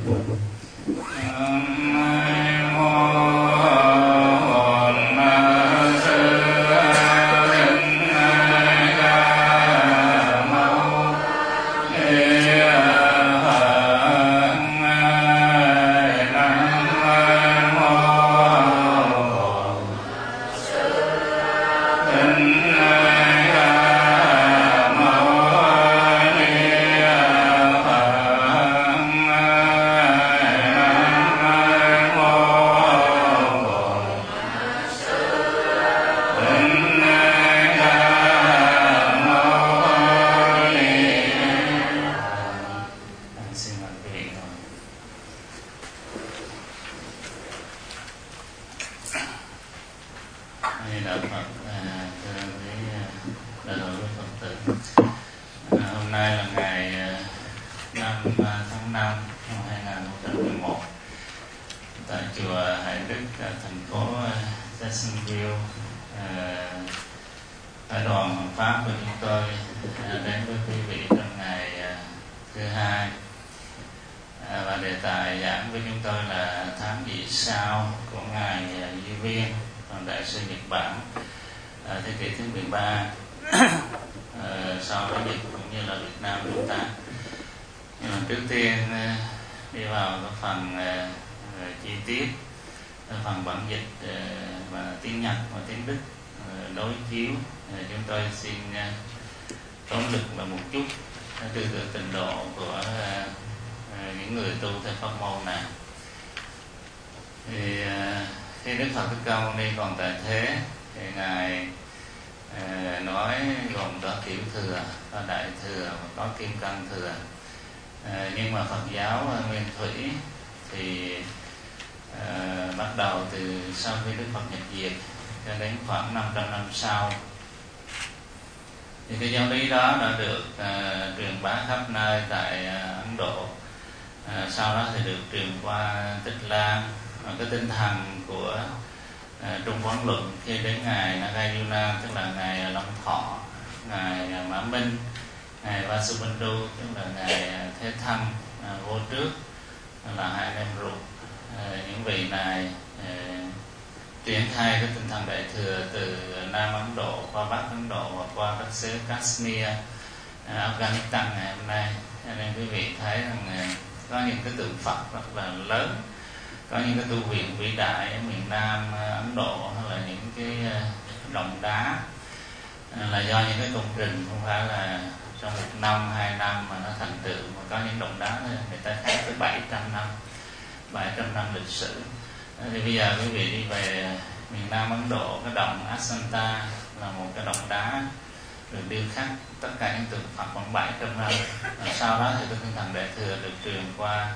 Sau thì cái giáo lý đó đã được truyền bá khắp nơi tại Ấn Độ. Sau đó thì được truyền qua Tích Lan. Cái tinh thần của Trung Quán Luận khi đến ngài Nagarjuna, tức là ngài Long Thọ, ngài Mã Minh, ngài Vasubandhu, tức là ngài Thế Thân vô trước, là hai anh em ruột. Những vị này triển khai cái tinh thần đại thừa từ Nam Ấn Độ qua Bắc Ấn Độ và qua các xứ Kashmir, Afghanistan ngày hôm nay. Cho nên quý vị thấy rằng có những cái tượng Phật rất là lớn, có những cái tu viện vĩ đại ở miền Nam Ấn Độ, hay là những cái động đá là do những cái công trình không phải là trong 1 năm, 2 năm mà nó thành tựu, mà có những động đá người ta khai tới 700 năm lịch sử. Thì bây giờ quý vị đi về miền Nam Ấn Độ, cái động Ajanta là một cái động đá được điêu khắc tất cả những tượng Phật khoảng 700 năm. Sau đó thì cái tinh thần đại thừa được truyền qua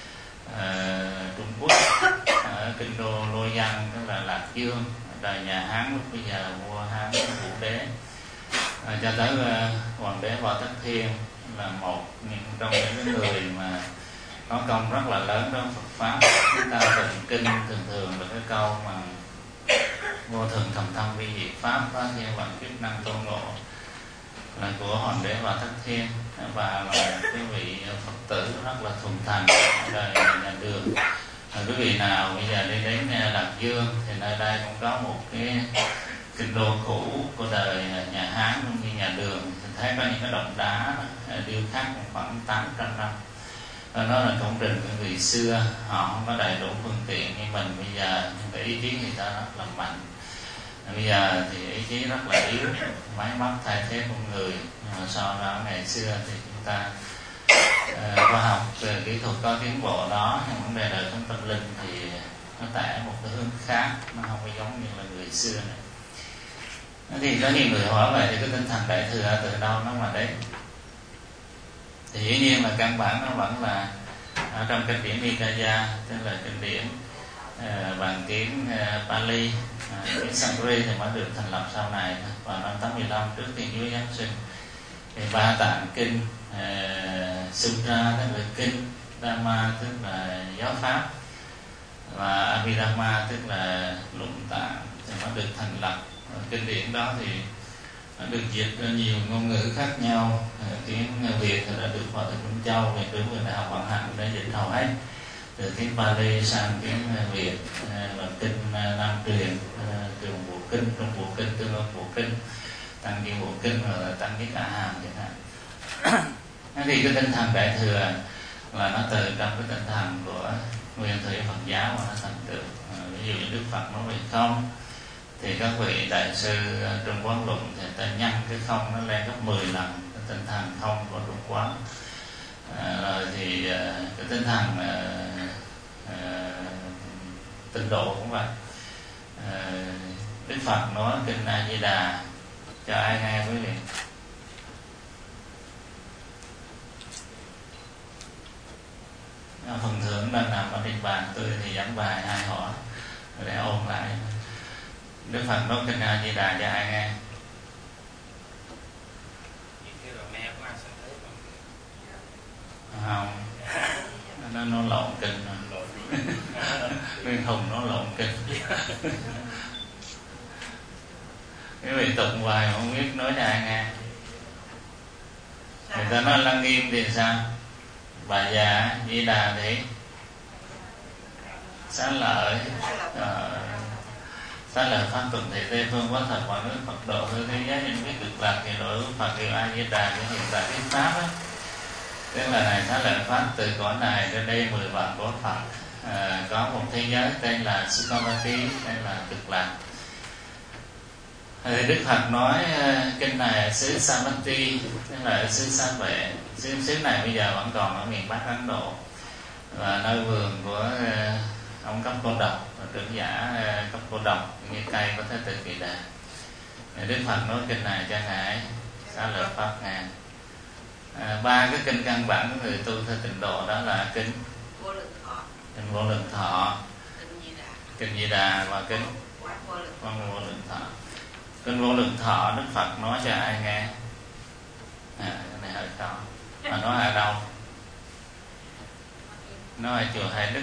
Trung Quốc, ở kinh đô Lô Giang, tức là Lạc Dương, đời nhà Hán lúc bây giờ là vua Hán Vũ Đế, cho tới hoàng đế Võ Tắc Thiên là một trong những người mà có công rất là lớn trong Phật pháp. Chúng ta tụng kinh thường là cái câu mà vô thường thầm thâm vi diệt pháp, có thiên vạn kiếp năng tôn ngộ, là của hoàng đế Võ Tắc Thiên, và là cái vị Phật tử rất là thuần thành ở đời nhà Đường. Quý vị nào bây giờ đi đến Lạc Dương thì nơi đây cũng có một cái kinh đô cũ của đời nhà Hán cũng như nhà Đường, thì thấy có những cái động đá điêu khắc khoảng 800 năm. Đó là công trình của người xưa, họ không có đầy đủ phương tiện như mình bây giờ, nhưng cái ý chí người ta rất là mạnh. Bây giờ thì ý chí rất là yếu, máy móc thay thế con người. Nhưng mà so ra ngày xưa thì chúng ta khoa học kỹ thuật có tiến bộ đó, nhưng vấn đề đời sống tâm linh thì nó tại một cái hướng khác, nó không có giống như là người xưa này. Thì có nhiều người hỏi vậy thì cái tinh thần đại thừa từ đâu nó mà đến? Thì dĩ nhiên là căn bản nó vẫn là ở trong kinh điển Nikaya, tức là kinh điển bằng tiếng Pali. Tiếng Sanskrit thì mới được thành lập sau này vào năm 85 trước Thiên Chúa Giáng sinh. Thì Ba Tạng kinh, Sutra tức là kinh, Dhamma tức là giáo pháp, và Abhidhamma tức là luận tạng thì nó được thành lập. Kinh điển đó thì được dịch ra nhiều ngôn ngữ khác nhau. Tiếng Việt thì đã được Hòa Thượng Minh Châu về trưởng Đại học Quảng Hạnh đã dịch hầu hết từ tiếng Pali sang tiếng Việt, và kinh Nam truyền, trường bộ kinh, trung bộ kinh, tương ưng bộ kinh, tăng viên bộ kinh, hoặc là tăng cái cả hàm chẳng hạn. Thì cái tinh thần Đại thừa là nó từ trong cái tinh thần của nguyên thủy Phật giáo mà nó thành tựu. Ví dụ như Đức Phật nói về không, thì các vị đại sư Trung Quán luận thì ta nhân cái không nó lên gấp 10 lần cái tinh thần không của Trung Quán. Rồi thì cái tinh thần Tịnh độ cũng vậy. Đức Phật nói kinh A Di Đà cho ai nghe quý vị? Phần thưởng đang nằm ở trên bàn, tôi thì giảng bài ai hỏi để ôn lại. Đức Phật nói kinh A Di Đà cho ai nghe? Không, nó lộn kinh rồi. Nguyên Hùng nó lộn kinh. Cái vị tụng hoài không biết nói cho ai nghe. Người ta nói Lăng Nghiêm thì sao? Bà già Di Đà thì xá lợi, xá lợi pháp tuần thị tây phương có thật mọi nước Phật độ hư thế giới những cái cực lạc thì đổi Phật hiệu A Di Đà cái hiện tại cái pháp á. Tức là này xá lợi pháp từ cõi này đến đây 10 vạn cõi Phật, có một thế giới tên là Sukhavati, tên là cực lạc. Thì Đức Phật nói kinh này xứ Savatthi, tức là xứ Sa Vệ. Xứ này bây giờ vẫn còn ở miền Bắc Ấn Độ, và nơi vườn của ông Cấp Cô Độc, trưởng giả Cấp Cô Độc, như cây có Thế Tử Kỳ Đà. Đức Phật nói kinh này cho ngài xá lợi pháp ngàn. Ba cái kinh căn bản của người tu theo Tịnh độ đó là kinh Vô Lượng Thọ, kinh Di Đà và kinh Quán Vô Lượng Thọ. Kinh Vô Lượng Thọ Đức Phật nói cho ai nghe? Cái này hơi khó. Mà nói ở đâu? Nói ở chùa Hải Đức.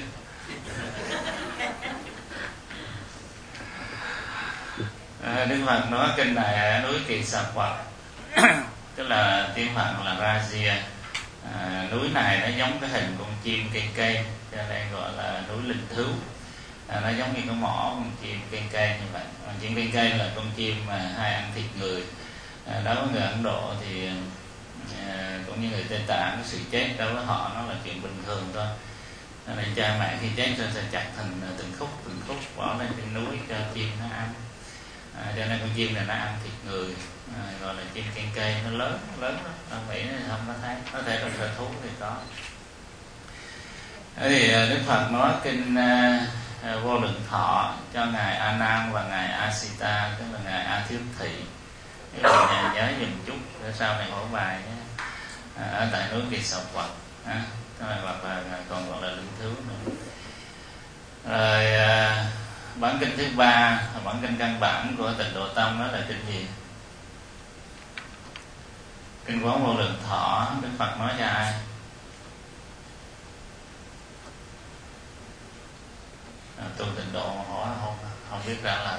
Đức Phật nói kinh này ở núi Kỳ Sạp Phật, tức là tiếng Phạn là Rajia. Núi này nó giống cái hình con chim cây, cho nên gọi là núi Linh Thứu. Nó giống như cái mỏ con chim cây như vậy. Con chim cây là con chim mà hay ăn thịt người. Đối với người Ấn Độ thì cũng như người Tây Tạng, cái sự chết đối với họ nó là chuyện bình thường thôi. Nên cha mẹ khi chết sẽ chặt thành từng khúc bỏ lên trên núi cho chim nó ăn. Cho nên con chim này nó ăn thịt người, gọi là chim cây, nó lớn lắm. Ở Mỹ không có thấy, có thể là sở thú thì có. Thì Đức Phật nói kinh Vô Lượng Thọ cho ngài A Nan và ngài Asita, tức là ngài A Thiếu Thị. Các bạn nhớ dùm chút để sau này hỏi bài nhé. Ở tại núi Kỳ Sọc Phật, hoặc là còn gọi là Linh Thứu nữa. Rồi bản kinh thứ ba, bản kinh căn bản của Tịnh độ tông đó là kinh gì? Kinh Quán Vô Lượng Thọ. Đức Phật nói cho ai? Tu Tịnh độ hỏi không biết ra là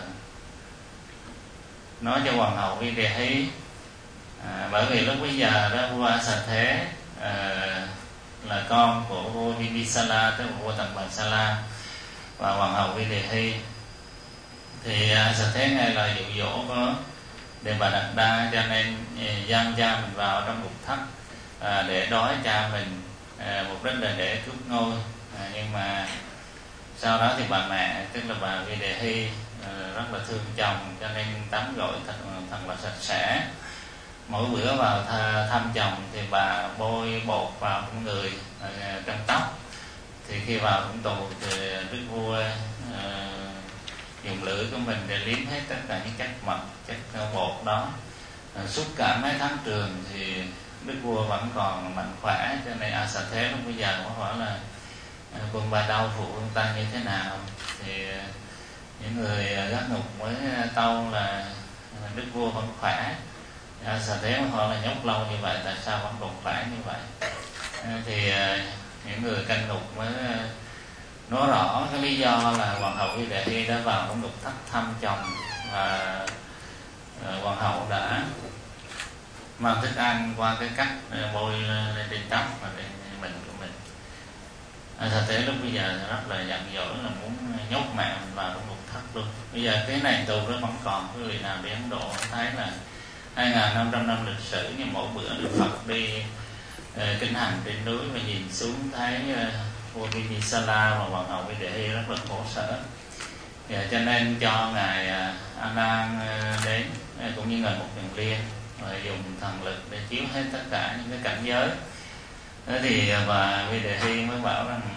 nói cho hoàng hậu Vi Đề Hí. Bởi vì lúc bây giờ đó vua Sa Thế là con của vua Bimbisala, tức là vua Tần Bà Sa La, và hoàng hậu Vi Đề Hí. Thì Sa Thế nghe lời dụ dỗ của Đề Bà Đạt Đa, cho nên giam cha mình vào trong ngục thất để đói cha mình, mục đích là để cướp ngôi. Nhưng mà sau đó thì bà mẹ, tức là bà Vi Đề Hí, rất là thương chồng, cho nên tắm gội thật là sạch sẽ. Mỗi bữa vào thăm chồng thì bà bôi bột vào trong người, trong tóc. Thì khi vào trong tù thì đức vua dùng lưỡi của mình để liếm hết tất cả những chất mật, chất bột đó. Suốt cả mấy tháng trường thì đức vua vẫn còn mạnh khỏe, cho nên Sa Thế lúc bây giờ có hỏi là quân bà đau phụ ông ta như thế nào. Thì những người gác ngục với tâu là đức vua vẫn khỏe. Sa Thế họ là nhốt lâu như vậy, tại sao vẫn còn khỏe như vậy? Thì những người canh ngục mới nói rõ cái lý do là hoàng hậu Vi Đề Hí đã vào trong ngục thất thăm chồng, và hoàng hậu đã mang thức ăn qua cái cách bôi lên trên tóc và lên mình của mình. Thật tế lúc bây giờ rất là giận dỗi, là muốn nhốt mẹ mình vào trong ngục thất luôn. Bây giờ cái này tù đó vẫn còn. Quý vị nào đi Ấn Độ thấy là 2.500 năm lịch sử, nhưng mỗi bữa Đức Phật đi kinh hành trên núi và nhìn xuống thấy vua Bimbisara và hoàng hậu Videhi rất là khổ sở. Cho nên cho ngài A Nan đến, cũng như ngài Mục Kiền Liên, rồi dùng thần lực để chiếu hết tất cả những cái cảnh giới. Thế thì và Videhi mới bảo rằng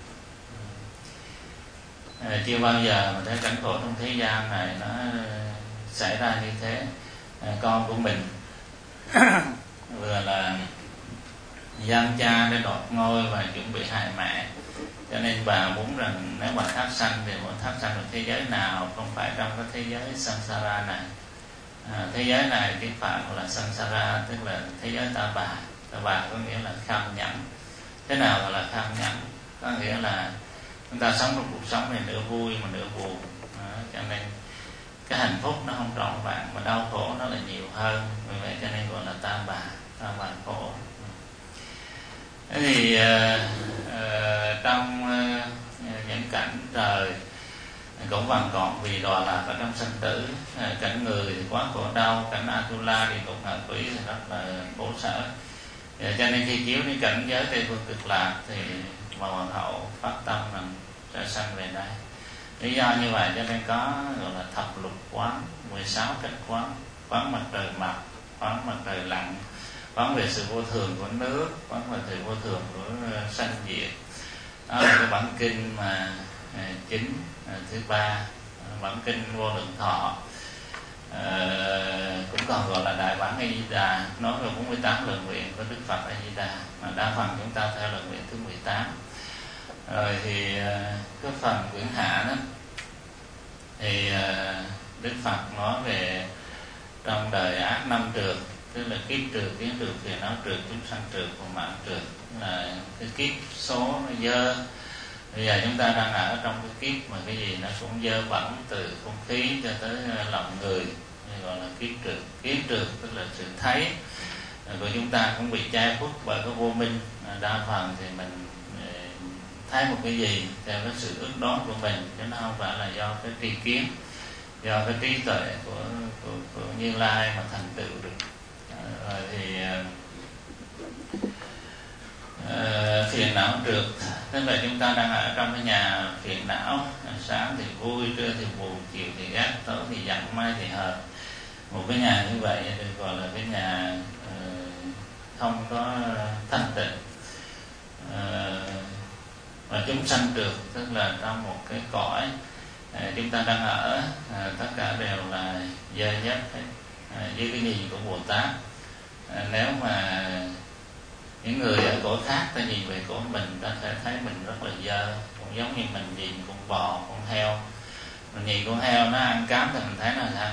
chưa bao giờ mà thấy cảnh khổ trong thế gian này nó xảy ra như thế. Con của mình vừa là gian cha để đoạt ngôi và chuẩn bị hại mẹ, cho nên bà muốn rằng nếu bà thác sanh thì muốn thác sanh ở thế giới nào không phải trong cái thế giới samsara này. Thế giới này tiếng Phạn là samsara, tức là thế giới ta bà. Ta bà có nghĩa là kham nhẫn. Thế nào gọi là kham nhẫn? Có nghĩa là chúng ta sống trong cuộc sống này nửa vui mà nửa buồn. Cho nên cái hạnh phúc nó không trọn vẹn, mà đau khổ nó là nhiều hơn. Vì vậy cho nên gọi là ta bà khổ. Thế thì trong những cảnh trời cũng vẫn còn vì đọa lạc ở trong sanh tử. Cảnh người thì quá khổ đau, cảnh Atula thì cũng ngạ quỷ thì rất là khổ sở. Cho nên khi chiếu đến cảnh giới Tây Phương Cực Lạc thì mà hoàng hậu phát tâm rằng sẽ sanh về đây. Lý do như vậy cho nên có gọi là thập lục quán, 16 cách quán: quán mặt trời mọc, quán mặt trời lặn, quán về sự vô thường của nước, quán về sự vô thường của sanh diệt. Đó là cái bản kinh mà chính thứ ba, bản kinh Vô Lượng Thọ, cũng còn gọi là đại bản A Di Đà, nói về 48 lời nguyện của Đức Phật A Di Đà, mà đa phần chúng ta theo lời nguyện thứ 18. Rồi thì cái phần quyển hạ đó thì Đức Phật nói về trong đời ác năm trượt, tức là kiếp trượt, kiến trượt, phiền não trượt, chúng sanh trượt và mạng trượt, là cái kiếp số nó dơ. Bây giờ chúng ta đang ở trong cái kiếp mà cái gì nó cũng dơ bẩn, từ không khí cho tới lòng người, gọi là kiếp trượt. Kiếp trượt tức là sự thấy của chúng ta cũng bị che khuất bởi cái vô minh. Đa phần thì mình thấy một cái gì theo cái sự ước đoán của mình, chứ nó không phải là do cái tri kiến, do cái trí tuệ của Như Lai mà thành tựu được. Rồi thì phiền não trượt tức là chúng ta đang ở trong cái nhà phiền não, sáng thì vui, trưa thì buồn, chiều thì ghét, tối thì giận, mai thì hờn. Một cái nhà như vậy được gọi là cái nhà không có thanh tịnh. Và chúng sanh trượt tức là trong một cái cõi chúng ta đang ở, tất cả đều là dơ nhất hết, dưới cái nhìn của Bồ Tát. Nếu mà những người ở cõi khác ta nhìn về cõi mình, ta sẽ thấy mình rất là dơ, cũng giống như mình nhìn con bò, con heo. Mình nhìn con heo nó ăn cám thì mình thấy nó là sao?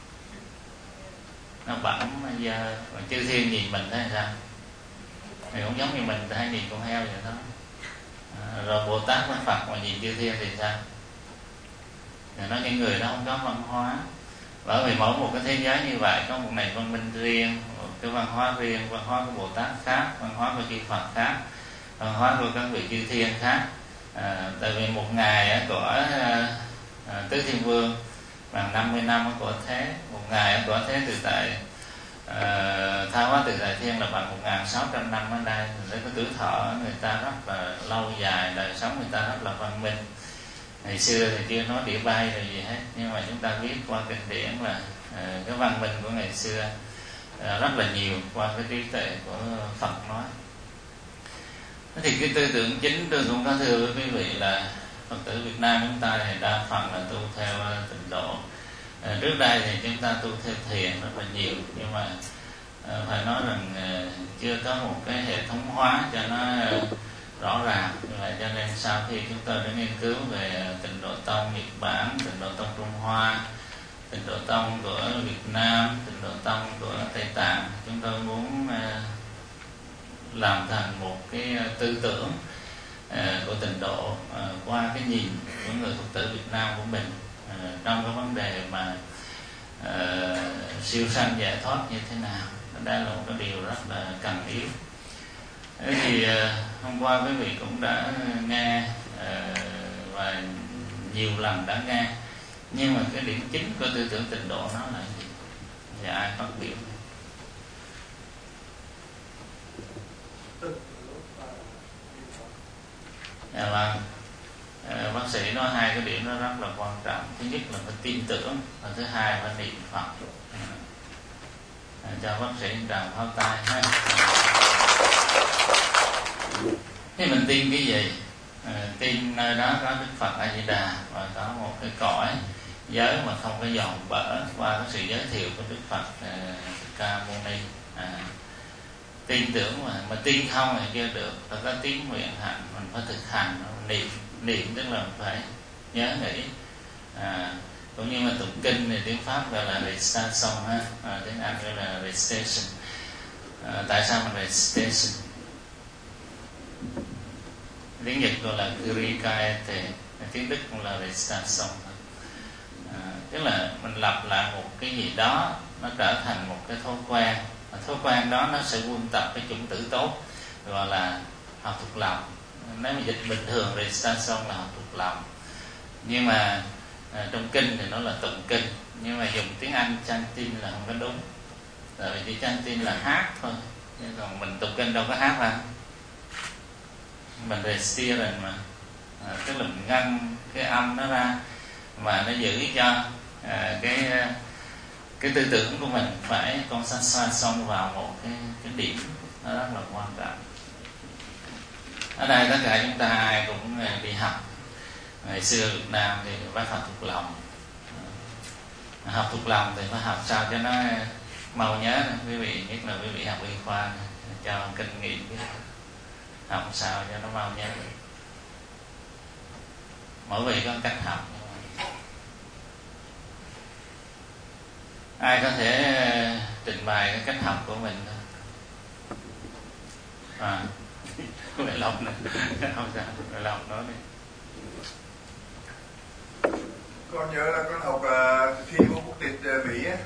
Nó bẩn, nó dơ. Và chư thiên nhìn mình thấy là sao? Thì cũng giống như mình ta hay nhìn con heo vậy đó. Rồi Bồ Tát với Phật mà nhìn chư thiên thì sao? Thì nói những người đó không có văn hóa. Bởi vì mỗi một cái thế giới như vậy có một nền văn minh riêng, một cái văn hóa riêng, văn hóa của Bồ Tát khác, văn hóa của chư Phật khác, văn hóa của các vị chư thiên khác. Tại vì một ngày của Tứ Thiên Vương bằng 50 năm ở cõi thế, một ngày ở cõi thế từ tại Tha Hóa Tự Tại Thiên là bằng 1.600 năm ở đây. Cái tuổi thọ người ta rất là lâu dài, đời sống người ta rất là văn minh. Ngày xưa thì chưa nói đĩa bay rồi gì hết, nhưng mà chúng ta biết qua kinh điển là cái văn minh của ngày xưa rất là nhiều qua cái trí tuệ của Phật nói. Thì cái tư tưởng chính tôi cũng có thưa với quý vị là Phật tử Việt Nam chúng ta thì đa phần là tu theo Tịnh độ. Trước đây thì chúng ta tu theo thiền rất là nhiều, nhưng mà phải nói rằng chưa có một cái hệ thống hóa cho nó rõ ràng. Như vậy cho nên sau khi chúng tôi đã nghiên cứu về Tịnh độ tông Nhật Bản, Tịnh độ tông Trung Hoa, Tịnh độ tông của Việt Nam, Tịnh độ tông của Tây Tạng, chúng tôi muốn làm thành một cái tư tưởng của Tịnh độ qua cái nhìn của người Phật tử Việt Nam của mình trong cái vấn đề mà siêu sanh giải thoát như thế nào. Đây là một cái điều rất là cần yếu. Thế thì hôm qua quý vị cũng đã nghe và nhiều lần đã nghe, nhưng mà cái điểm chính của tư tưởng tịnh độ nó là gì? Và ai phát biểu? Vâng. Bác sĩ nói hai cái điểm nó rất là quan trọng. Thứ nhất là phải tin tưởng, và thứ hai phải niệm Phật. Cho bác sĩ Trần pháo tay ha. Thế mình tin cái gì? Tin nơi đó có Đức Phật A Di Đà và có một cái cõi giới mà không có dòm bở, qua cái sự giới thiệu của Đức Phật Thích Ca Mâu Ni. Tin tưởng mà tin không thì chưa được, phải có tín nguyện hành, mình phải thực hành. Niệm tức là phải nhớ nghĩ. Cũng như mà tụng kinh thì tiếng Pháp gọi là recitation ha, tiếng Anh gọi là recitation. Tại sao mà recitation? Tiếng Nhật gọi là kurikaete, tiếng Đức cũng là recitation. Tức là mình lặp lại một cái gì đó, nó trở thành một cái thói quen. Thói quen đó nó sẽ quân tập cái chủng tử tốt, gọi là học thuộc lòng. Nếu mà dịch bình thường recitation là học thuộc lòng, nhưng mà trong kinh thì nó là tụng kinh. Nhưng mà dùng tiếng Anh chanting là không có đúng, tại vì chỉ chanting là hát thôi, nhưng còn mình tụng kinh đâu có hát ra. Mình recitation mà, tức là mình ngăn cái âm nó ra, và nó giữ cho cái tư tưởng của mình phải concentration vào một cái điểm, nó rất là quan trọng. Ở đây tất cả chúng ta ai cũng đi học. Ngày xưa Việt Nam thì bắt học thuộc lòng. Học thuộc lòng thì phải học sao cho nó mau nhớ. Quý vị, nhất là quý vị học y khoa, cho kinh nghiệm học sao cho nó mau nhớ. Mỗi vị có cách học. Ai có thể trình bày cái cách học của mình thôi? Huệ Long này, không sao, Huệ Long nói đi. Con nhớ là con học thi của quốc tịch Mỹ á.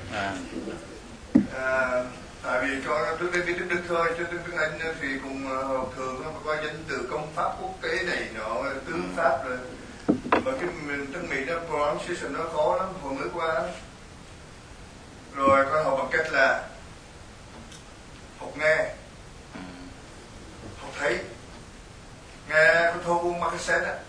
Tại vì cho trước đây biết tiếng Đức thôi, chứ tiếng Anh thì cùng học thường nó có danh từ công pháp quốc tế này nọ, tư pháp rồi. Mà cái tiếng Mỹ nó pronunciation nó khó lắm, hồi mới qua. Rồi con học bằng cách là học nghe, học thấy. Nghe có thu Marquez á,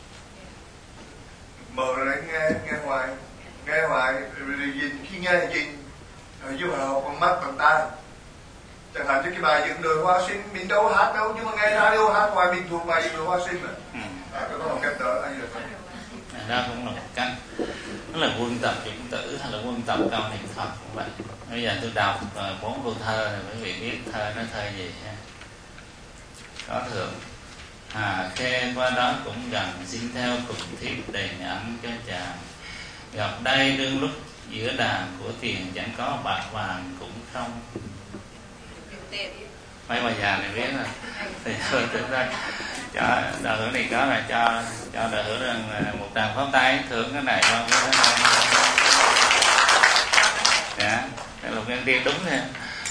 mở ra đấy nghe hoài, rồi nhìn khi nghe thì nhìn, rồi chứ mà học bằng mắt bằng tai. Chẳng hạn như cái bài Những Đời Hoa Sinh mình đâu hát đâu, nhưng mà nghe radio hát hoài mình thuộc bài Những Đời Hoa Sinh mà. Có một cách đó anh được. Đó cũng là một cách. Đó là quân tập chủng tử hay là quân tập câu niệm Phật cũng vậy. Bây giờ tôi đọc 4 câu thơ này, quý vị biết thơ nó thơ gì ha? Có thượng: Hà Khê qua đó cũng gần, xin theo cùng thiếp đầy nhẫn cho chàng. Gặp đây đương lúc giữa đàn của tiền, chẳng có bạc vàng cũng không. Mấy bà già này biết rồi. Thì thôi thực ra cho đạo hữu này có là cho đạo hữu một tràng pháo tay thưởng cái này không? Dạ, cái lục nhân tiên đúng nha.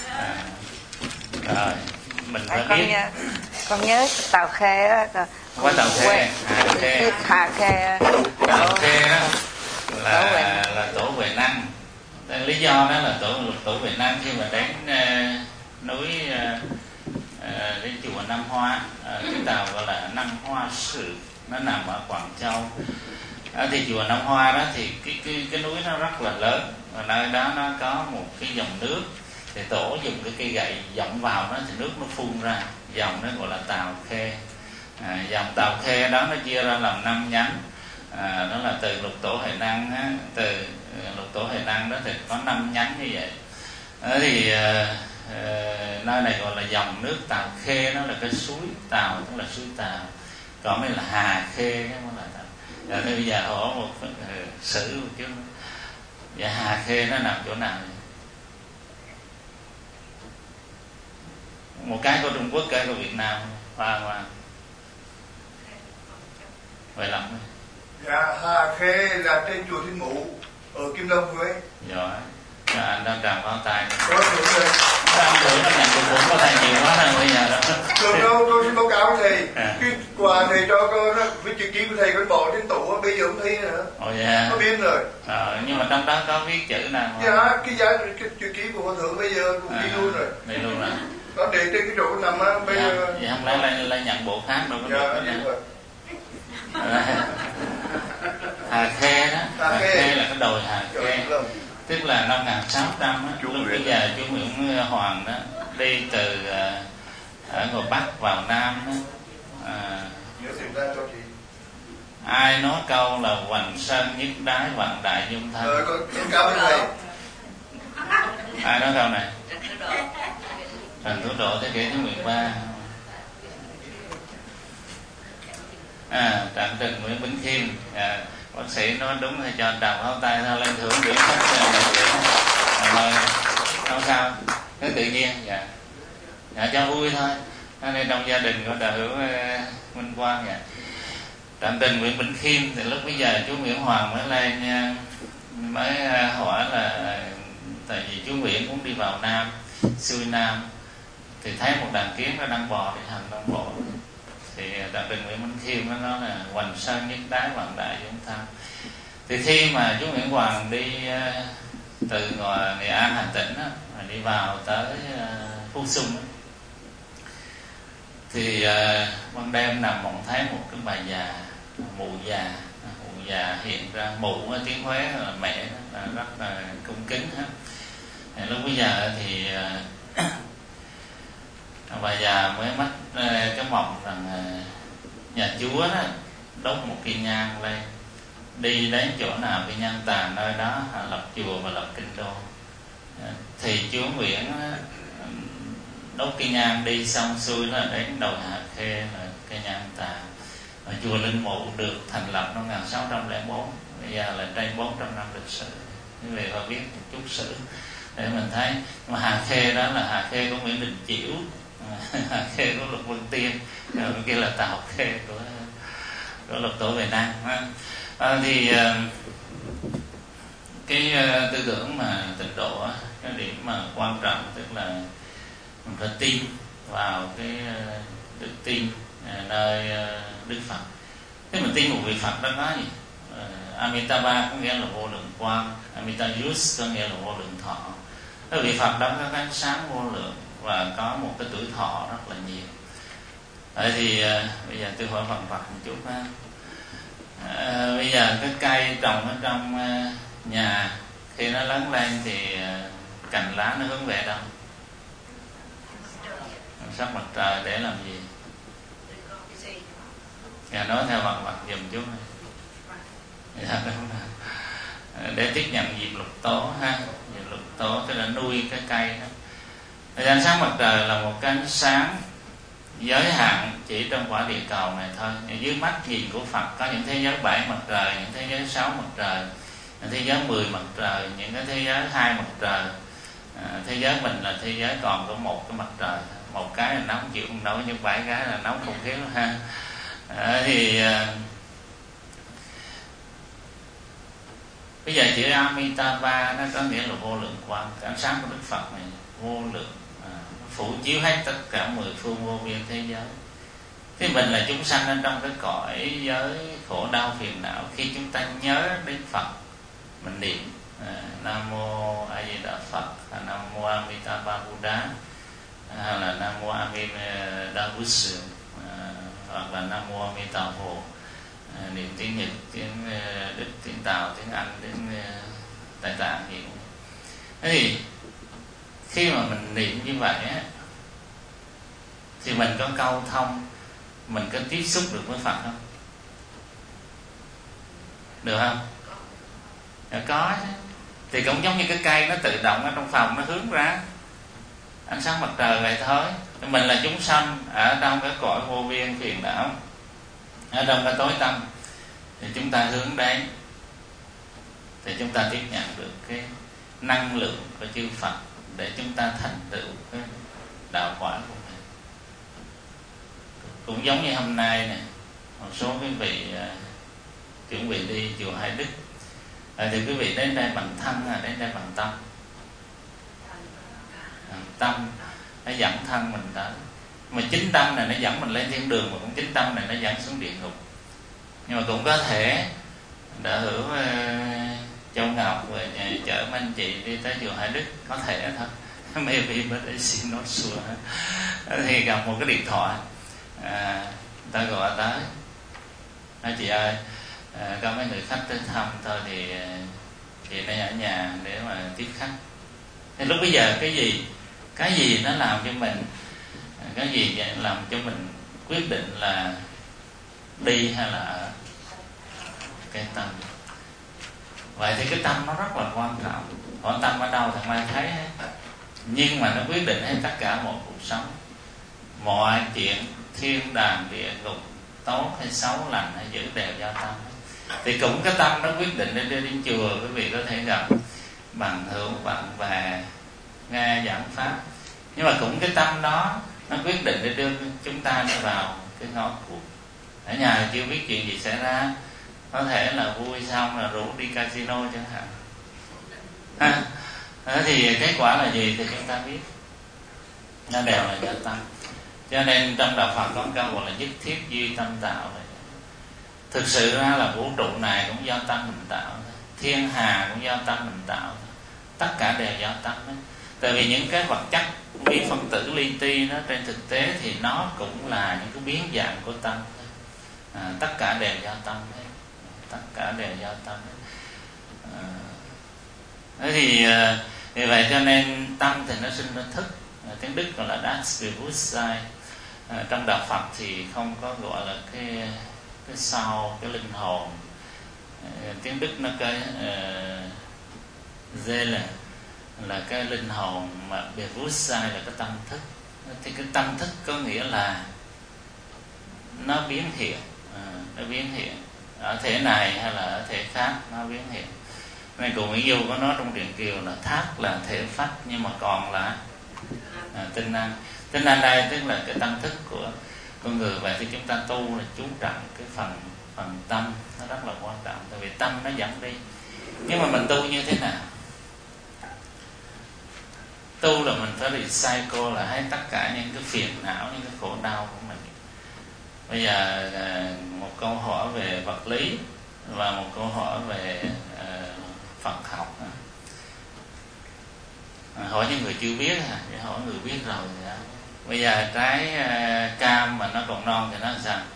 Rồi mình phải biết. Con nhớ Tàu Khê á. Không có Tàu Khê, Hà Khê. Tàu Khê đó là tổ Huệ Năng. Lý do đó là tổ Huệ Năng khi mà đến núi đến chùa Nam Hoa, cái tàu gọi là Nam Hoa Sự, nó nằm ở Quảng Châu. Thì chùa Nam Hoa đó thì cái núi nó rất là lớn, và nơi đó nó có một cái dòng nước, thì tổ dùng cái cây gậy dọng vào nó thì nước nó phun ra, dòng nó gọi là Tàu Khê. Dòng Tàu Khê đó nó chia ra làm 5 nhánh. Đó là từ lục tổ Huệ Năng á, từ lục tổ Huệ Năng đó thì có 5 nhánh như vậy. Thì nơi này gọi là dòng nước Tàu Khê, nó là cái suối Tàu, tức là suối Tàu. Còn đây là Hà Khê, cái là Tàu. Rồi bây giờ hỏi một sử một chút. Và Hà Khê nó nằm chỗ nào? Một cái của Trung Quốc, cái của Việt Nam. Qua vậy lắm. Dạ, Hà Khê là trên chùa Thiên Mụ ở Kim Long Huế. Giỏi. Anh đang tràn pháo tay. Có thưởng rồi. Anh tưởng nó nhận được của thầy nhiều quá rồi bây giờ đó. Thường đâu tôi xin báo cáo với thầy. Cái quà thầy cho con đó, với chữ ký của thầy con bỏ trên tủ bây giờ không thấy nữa. Ồ dạ. Có biên rồi. Nhưng mà trong đó có viết chữ nào không? Dạ, cái chữ ký của con thưởng bây giờ cũng đi luôn rồi. Đi luôn rồi. Nó để trên cái chỗ nằm á bây giờ. Vậy không lẽ lại nhận bộ khác đâu có được Dạ, nữa. rồi. Hà Khê đó. Hà Khê là cái đồi Hà Khê. Tức là năm 1600 á, lúc bây giờ chú Nguyễn Hoàng đó đi từ ở ngoài Bắc vào Nam đó. Nhớ tìm ra cho chị. Ai nói câu là hoành sơn nhất đái vạn đại dung thân. Rồi con cảm ơn thầy. Ai nói câu này? Trần Thủ Độ thế kỷ thứ 13. Trạm Trần Nguyễn Bỉnh Khiêm. Bác sĩ nói đúng hay cho anh Trần pháo tay thôi lên thưởng quyển sách thôi không sao, cứ tự nhiên. Dạ cho vui thôi, nên trong gia đình có đời hữu minh quang. Trạm Trần Nguyễn Bỉnh Khiêm thì lúc bây giờ chú Nguyễn Hoàng mới lên mới hỏi là tại vì chú Nguyễn cũng đi vào Nam xuôi Nam thì thấy một đàn kiến nó đang bò đi hành đông bộ thì Trạm Trần Nguyễn Bỉnh Khiêm nó nói là hoành sơn nhất đái vạn đại dung thân. Thì khi mà chú Nguyễn Hoàng đi từ ngoài Nghệ An Hà Tĩnh á, đi vào tới Phú Xung thì ban đêm nằm mộng thấy một cái bà già mụ già hiện ra. Mụ tiếng Huế là mẹ đó, là rất là cung kính hết. Lúc bây giờ thì bà già mới mách cái mộng rằng nhà Chúa đó đốt một cây nhang lên, đi đến chỗ nào bị nhân tàn nơi đó lập chùa và lập kinh đô. Thì Chúa Nguyễn đốt cây nhang đi xong xuôi là đến đồi Hà Khê là cây nhang tàn. Và chùa Linh Mụ được thành lập năm 1604, bây giờ là trên 400 năm lịch sử. Quý vị phải biết một chút sử để mình thấy. Mà Hà Khê đó là Hà Khê của Nguyễn Đình Chiểu, Hà Khê của Lục Vân Tiên, bên kia là Tào Khê của Lục Tổ Về Năng. Thì cái tư tưởng mà Tịnh độ, cái điểm mà quan trọng tức là mình phải tin vào cái đức tin nơi Đức Phật. Thế mình tin một vị Phật đó nói gì? Amitabha có nghĩa là vô lượng quang, Amitayus có nghĩa là vô lượng thọ. Cái vị Phật đó có cái ánh sáng vô lượng và có một cái tuổi thọ rất là nhiều. Vậy thì bây giờ tôi hỏi Phật một chút ha. Bây giờ cái cây trồng ở trong nhà khi nó lớn lên thì cành lá nó hướng về đâu? Sắc mặt trời để làm gì? Nói theo Phật dùm chút này. Để tiếp nhận diệp lục tố ha. Diệp lục tố tức là nuôi cái cây đó. Ánh sáng mặt trời là một cái ánh sáng giới hạn chỉ trong quả địa cầu này thôi. Dưới mắt nhìn của Phật có những thế giới 7 mặt trời, những thế giới 6 mặt trời, những thế giới 10 mặt trời, những cái thế giới 2 mặt trời. Thế giới mình là thế giới còn có một cái mặt trời, một cái là nóng chịu không nổi, nhưng 7 cái là nóng không thiếu ha. Thì bây giờ chữ Amitabha nó có nghĩa là vô lượng quang. Cái ánh sáng của Đức Phật này vô lượng, phủ chiếu hết tất cả 10 phương vô biên thế giới. Thế mình là chúng sanh ở trong cái cõi giới khổ đau phiền não. Khi chúng ta nhớ đến Phật, mình niệm Nam Mô A Di Đà Phật, Nam Mô Amitabha Buddha, hay là Nam Mô Amida Buddha, hoặc là Nam Mô A Di Đà Phật, niệm tiếng Nhật, tiếng Đức, tiếng Tàu, tiếng Anh, tiếng Tây Tạng gì cũng. Thế thì khi mà mình niệm như vậy á, thì mình có câu thông, mình có tiếp xúc được với Phật không? Được không? Có chứ. Thì cũng giống như cái cây nó tự động ở trong phòng, nó hướng ra ánh sáng mặt trời vậy thôi. Mình là chúng sanh ở trong cái cõi vô biên phiền não, ở trong cái tối tăm, thì chúng ta hướng đến, thì chúng ta tiếp nhận được cái năng lượng của chư Phật để chúng ta thành tựu cái đạo quả của mình. Cũng giống như hôm nay này, một số quý vị chuẩn bị đi chùa Hải Đức, Thì quý vị đến đây bằng thân hay đến đây bằng tâm? Tâm nó dẫn thân mình tới, mà chính tâm này nó dẫn mình lên thiên đường, mà cũng chính tâm này nó dẫn xuống địa ngục. Nhưng mà cũng có thể Đạo hữu Châu Ngọc và chở anh chị đi tới chùa Hải Đức, có thể thôi. Maybe but it's not sure. Thì gặp một cái điện thoại, ta gọi tới, nói chị ơi, có mấy người khách tới thăm thôi, thì chị nên ở nhà để mà tiếp khách. Thì lúc bây giờ cái gì nó làm cho mình, cái gì làm cho mình quyết định là đi hay là ở? Cái tâm. Vậy thì cái tâm nó rất là quan trọng. Hỏi tâm ở đâu thì mai thấy hết, nhưng mà nó quyết định hết tất cả mọi cuộc sống, mọi chuyện thiên đàng địa ngục, tốt hay xấu, lành hay dữ đều do tâm. Thì cũng cái tâm nó quyết định để đưa đến chùa. Quý vị có thể gặp bằng hữu bạn bè, nghe giảng pháp, nhưng mà cũng cái tâm đó nó quyết định để đưa chúng ta vào cái ngõ cụt. Ở nhà chưa biết chuyện gì xảy ra, có thể là vui xong là rủ đi casino chẳng hạn. Thì kết quả là gì thì chúng ta biết, nó đều là do tâm. Cho nên trong đạo Phật có câu gọi là nhất thiết duy tâm tạo. Thực sự ra là vũ trụ này cũng do tâm mình tạo, thiên hà cũng do tâm mình tạo, tất cả đều do tâm ấy. Tại vì những cái vật chất vi phân tử li ti nó trên thực tế thì nó cũng là những cái biến dạng của tâm. Tất cả đều do tâm ấy. Tất cả đều do tâm ấy. Vì vậy cho nên tâm thì nó sinh ra thức, tiếng Đức gọi là Das Bewusstsein. Trong đạo Phật thì không có gọi là cái sau, cái linh hồn. Tiếng Đức nó cái Seele là cái linh hồn, mà Bewusstsein là cái tâm thức. Thì cái tâm thức có nghĩa là nó biến hiện, nó biến hiện ở thể này hay là ở thể khác, nó biến hiện. Nên cụ Nguyễn Du có nói trong truyện Kiều là thác là thể phách, nhưng mà còn là tinh năng. Tinh năng đây tức là cái tâm thức của con người. Vậy thì chúng ta tu là chú trọng cái phần tâm, nó rất là quan trọng, tại vì tâm nó dẫn đi. Nhưng mà mình tu như thế nào? Tu là mình phải recycle là hết tất cả những cái phiền não, những cái khổ đau của mình. Bây giờ một câu hỏi về vật lý và một câu hỏi về Phật học. Hỏi những người chưa biết, hỏi người biết rồi thì bây giờ trái cam mà nó còn non thì nó làm sao?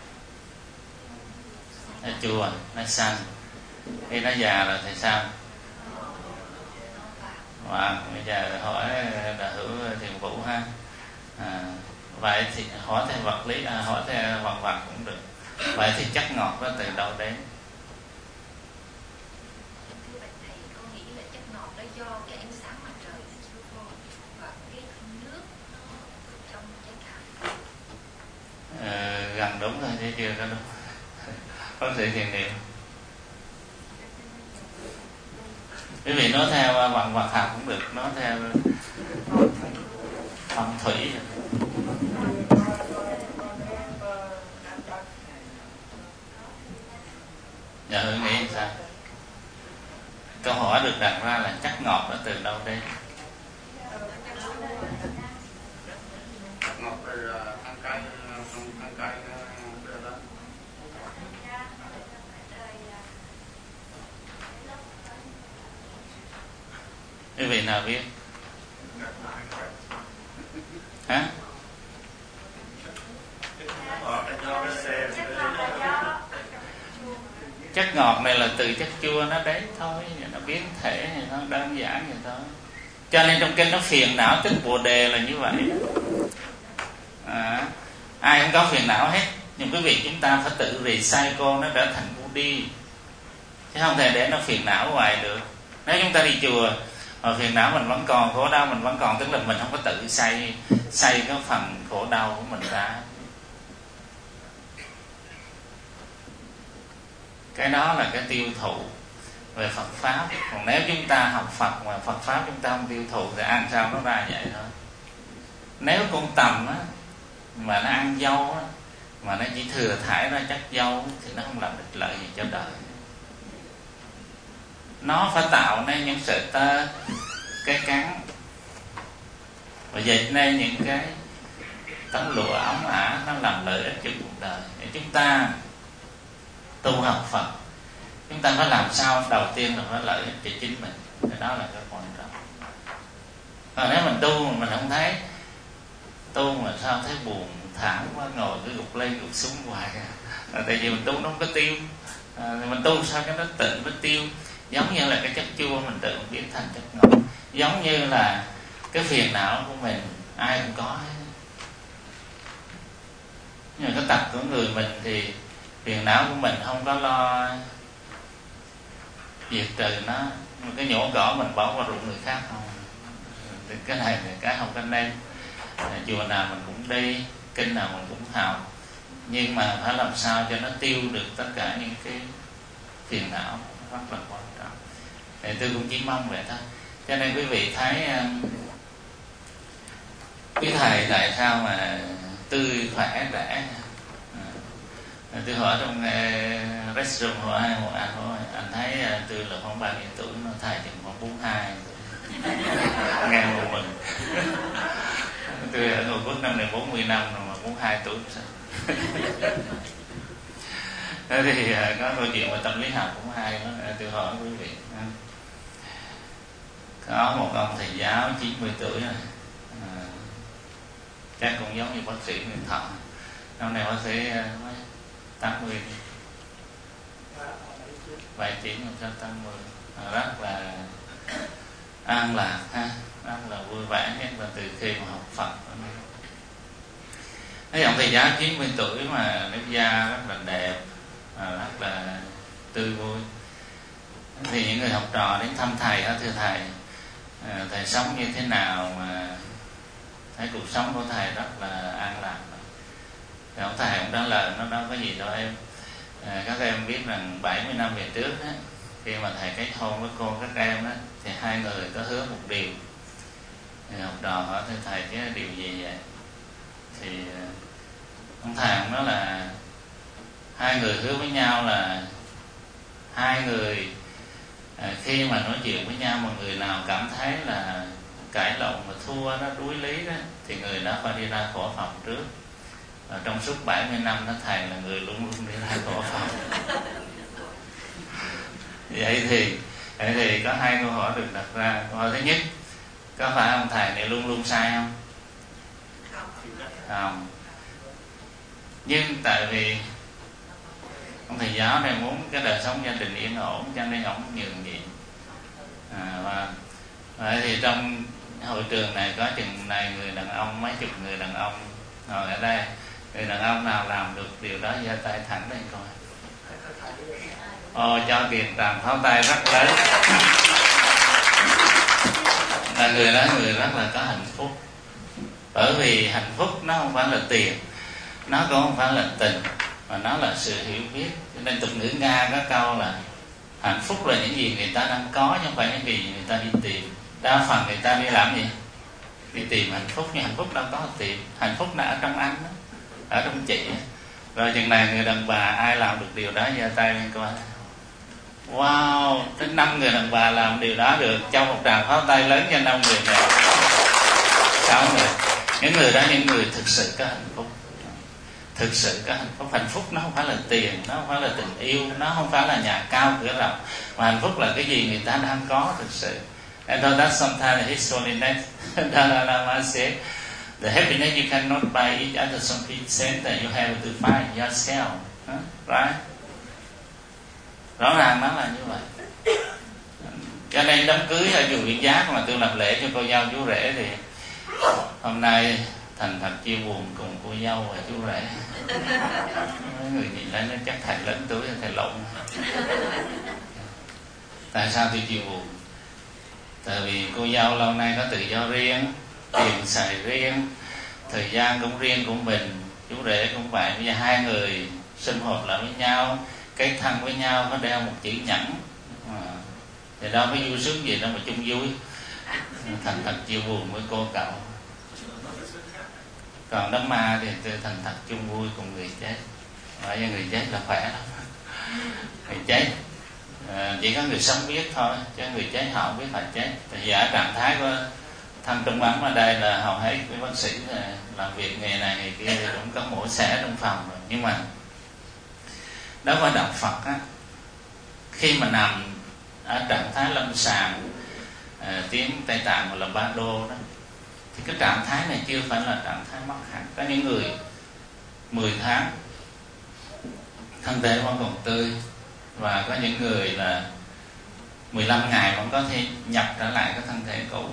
Nó chua, nó xanh. Khi nó già rồi thì sao? Bây giờ hỏi Đạo hữu Thiền Vũ ha. Vậy thì hỏi theo vật lý, hỏi theo vật vật cũng được. Vậy thì chất ngọt nó từ đâu đến? Gần đúng thôi chứ chưa có đúng. Bác sĩ thiền niệm. Quý vị nói theo bằng vật học cũng được, nói theo phong thủy. Dạ Hương nghĩ sao? Câu hỏi được đặt ra là chất ngọt nó từ đâu đến? Ngọt từ ăn cay, đưa đó. Quý vị nào biết? Hả? Chất ngọt này là từ chất chua nó đến thôi, nó biến thể, nó đơn giản vậy thôi. Cho nên trong kinh nó phiền não tức Bồ Đề là như vậy. Ai không có phiền não hết, nhưng quý vị chúng ta phải tự recycle nó trở thành Budi, chứ không thể để nó phiền não hoài được. Nếu chúng ta đi chùa mà phiền não mình vẫn còn, khổ đau mình vẫn còn, tức là mình không có tự xây cái phần khổ đau của mình ra. Cái đó là cái tiêu thụ về Phật Pháp. Còn nếu chúng ta học Phật mà Phật Pháp chúng ta không tiêu thụ thì ăn sao nó ra vậy thôi. Nếu con tầm á, mà nó ăn dâu á, mà nó chỉ thừa thải ra chất dâu thì nó không làm ích lợi gì cho đời. nó phải tạo nên những sợi tơ, cái cắn và dệt nên những cái tấm lụa ống ả, nó làm lợi ích cho cuộc đời. Để chúng ta tu học Phật, chúng ta phải làm sao đầu tiên là phải lợi ích cho chính mình. Cái đó là cái quan trọng. Còn nếu mình tu mà mình không thấy, tu mà sao thấy buồn thảm quá, ngồi cứ gục lên gục xuống hoài. Tại vì mình tu nó không có tiêu. Mình tu sao cho nó tịnh với tiêu. Giống như là cái chất chua mình tự biến thành chất ngọt. Giống như là cái phiền não của mình ai cũng có hết. Nhưng mà cái tập của người mình thì phiền não của mình không có lo diệt trừ nó, mà cái nhổ cỏ mình bỏ vào ruộng người khác không. Thì cái này là cái không có nên. Chùa nào mình cũng đi, kinh nào mình cũng học, nhưng mà phải làm sao cho nó tiêu được tất cả những cái phiền não, rất là quan trọng. Thì tôi cũng chỉ mong vậy thôi. Cho nên quý vị thấy quý thầy tại sao mà tươi khỏe rẻ. Tôi hỏi trong restroom hỏi anh thấy tôi là khoảng bao nhiêu tuổi, nó thầy chừng khoảng 42. Nghe một mình. Tôi ở Ngôi Quốc năm này 40 năm rồi mà 42 tuổi sao? Thế thì có câu chuyện về tâm lý học cũng hay đó. Tôi hỏi quý vị, có một ông thầy giáo 90 tuổi rồi, chắc cũng giống như bác sĩ Nguyễn Thọ. Năm nay bác sĩ 80, 79, 80, rất là an lạc ha, rất là vui vẻ, nhất là từ khi mà học Phật. Thấy ông thầy giáo 90 tuổi mà nếp da rất là đẹp, rất là tươi vui. Thì những người học trò đến thăm thầy đó, thưa thầy, thầy sống như thế nào mà thấy cuộc sống của thầy rất là an lạc. Thì ông thầy cũng trả lời, nó đâu có gì đâu em. Các em biết rằng 70 năm về trước đó, khi mà thầy kết hôn với cô các em đó, thì hai người có hứa một điều. Thì học trò hỏi thầy chứ điều gì vậy? Thì ông thầy cũng nói là hai người hứa với nhau là hai người khi mà nói chuyện với nhau mà người nào cảm thấy là cãi lộn mà thua nó đuối lý đó, thì người đó phải đi ra khỏi phòng trước. Và trong suốt 70 năm đó, thầy là người luôn luôn đi ra khỏi phòng. Vậy thì có hai câu hỏi được đặt ra. Câu hỏi thứ nhất, có phải ông thầy này luôn luôn sai không? Không. Nhưng tại vì ông thầy giáo này muốn cái đời sống gia đình yên ổn, cho nên ông nhường nhịn. Và vậy thì trong hội trường này có chừng này người đàn ông, mấy chục người đàn ông ngồi ở đây. Người đàn ông nào làm được điều đó giơ tay thẳng lên coi. Cho tiền tràng pháo tay rất lớn. Là người đó người rất là có hạnh phúc. Bởi vì hạnh phúc nó không phải là tiền, nó cũng không phải là tình, mà nó là sự hiểu biết. Cho nên tục ngữ Nga có câu là hạnh phúc là những gì người ta đang có, chứ không phải những gì người ta đi tìm. Đa phần người ta đi làm gì? Đi tìm hạnh phúc, nhưng hạnh phúc đâu có tìm. Hạnh phúc là ở trong anh đó, ở trong chị. Rồi chừng này người đàn bà ai làm được điều đó giơ tay lên coi. Wow, tới 5 người đàn bà làm điều đó được. Cho một tràng pháo tay lớn cho 5 người này. 6 người. Những người đó những người thực sự có hạnh phúc. Thực sự có hạnh phúc. Hạnh phúc nó không phải là tiền, nó không phải là tình yêu, nó không phải là nhà cao cửa rộng, mà hạnh phúc là cái gì người ta đang có thực sự. And that's sometimes His Holiness Dalai Lama said, the happiness you cannot buy it at some people say that you have to find yourself. Right? Rõ ràng nó là như vậy. Cho nên đám cưới ở chùa Việt Giác mà tôi làm lễ cho cô dâu chú rể thì hôm nay thành thật chia buồn cùng cô dâu và chú rể. Mấy người nhìn thấy nó chắc thầy lớn tuổi thầy lộn. Tại sao tôi chia buồn? Tại vì cô dâu lâu nay có tự do riêng, tiền xài riêng, thời gian cũng riêng của mình, chú rể cũng vậy. Bây giờ hai người sinh hoạt lại với nhau, kết thân với nhau, có đeo một chữ nhẫn, thì đâu có vui sướng gì đâu mà chung vui. Thành thật chia buồn với cô cậu. Còn đám ma thì tôi thành thật chung vui cùng người chết. Bởi vì người chết là khỏe lắm. Người chết Chỉ có người sống biết thôi, chứ người chết họ không biết họ chết. Thì ở trạng thái của thân trung ấm ở đây là hầu hết với bác sĩ làm việc nghề này nghề kia thì cũng có mổ xẻ trong phòng rồi. Nhưng mà đối với đạo Phật á, khi mà nằm ở trạng thái lâm sàng, tiếng Tây Tạng gọi là ba đô đó, thì cái trạng thái này chưa phải là trạng thái mất hẳn. Có những người 10 tháng thân thể vẫn còn tươi, và có những người là 15 ngày vẫn có thể nhập trở lại cái thân thể cũ.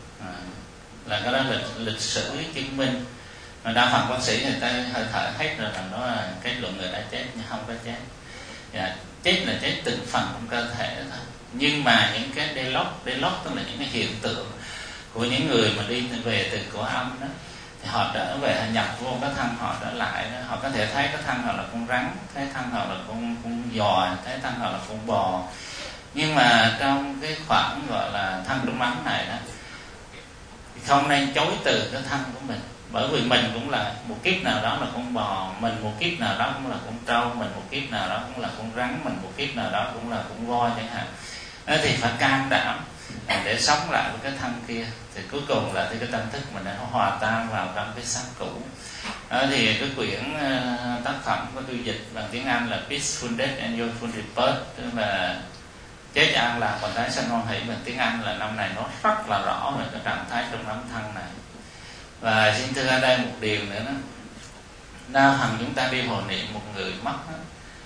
Là cái đó lịch sử chứng minh. Mà đa phần bác sĩ người ta hơi thở hết rồi là nó là kết luận người đã chết, nhưng không có chết. Chết là chết từng phần trong cơ thể thôi. Nhưng mà những cái delock tức là những cái hiện tượng của những người mà đi về từ cõi âm đó, thì họ trở về, họ nhập vô cái thân họ trở lại đó. Họ có thể thấy cái thân họ là con rắn, thấy thân họ là con giò, thấy thân họ là con bò. Nhưng mà trong cái khoảng gọi là thân trung ấm này đó, thì không nên chối từ cái thân của mình. Bởi vì mình cũng là một kiếp nào đó là con bò, mình một kiếp nào đó cũng là con trâu, mình một kiếp nào đó cũng là con rắn, mình một kiếp nào đó cũng là con voi chẳng hạn. Thì phải can đảm để sống lại với cái thân kia. Thì cuối cùng là thì cái tâm thức mình nó hòa tan vào trong cái xác cũ. Thì cái quyển tác phẩm của tôi dịch bằng tiếng Anh là Peaceful Death and Joyful Rebirth, tức là chết cho an lạc và tái sanh hoan hỷ. Bằng tiếng Anh là năm này nó rất là rõ về cái trạng thái trong ấm thân này. Và xin thưa ở đây một điều nữa đó, đa phần chúng ta đi hồi niệm một người mất đó,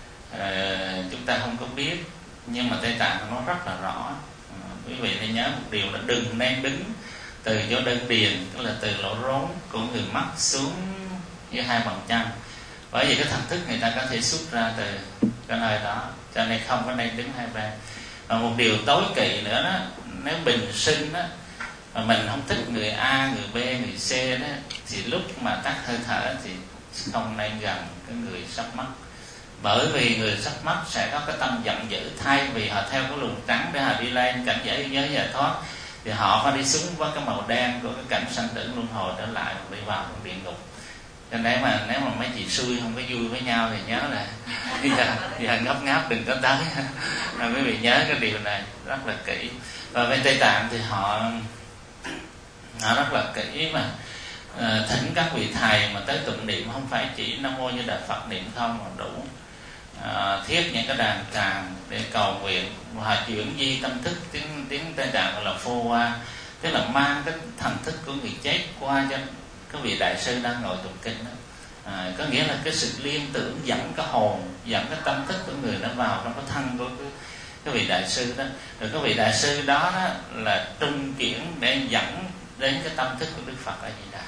chúng ta không có biết, nhưng mà Tây Tạng nó rất là rõ. Quý vị nên nhớ một điều là đừng nên đứng từ chỗ đơn điền, tức là từ lỗ rốn của người mất xuống với hai bàn chân, bởi vì cái thần thức người ta có thể xuất ra từ cái nơi đó, cho nên không có nên đứng hai bên. Và một điều tối kỵ nữa đó, nếu bình sinh đó mà mình không thích người A, người B, người C đó, thì lúc mà tắt hơi thở thì không nên gần cái người sắp mất. Bởi vì người sắp mất sẽ có cái tâm giận dữ, thay vì họ theo cái luồng trắng để họ đi lên cảnh giới giải thoát, thì họ phải đi xuống với cái màu đen của cái cảnh sanh tử luân hồi trở lại, đi vào trong địa ngục. Cho nên mà nếu mà mấy chị xui không có vui với nhau thì nhớ là giờ ngấp ngáp đừng có tới. Quý vị nhớ cái điều này rất là kỹ. Và bên Tây Tạng thì họ rất là kỹ mà thỉnh các vị thầy mà tới tụng niệm không phải chỉ Nam Mô Như Đà Phật niệm không mà đủ. Thiết những cái đàn tràng để cầu nguyện, và chuyển di tâm thức, tiếng Tây Tạng gọi là phô qua, tức là mang cái thần thức của người chết qua cho các vị đại sư đang ngồi tụng kinh đó. Có nghĩa là cái sự liên tưởng dẫn cái hồn, dẫn cái tâm thức của người nó vào trong cái thân của cái vị đại sư đó. Rồi cái vị đại sư đó, là trung chuyển để dẫn đến cái tâm thức của Đức Phật A Di Đà.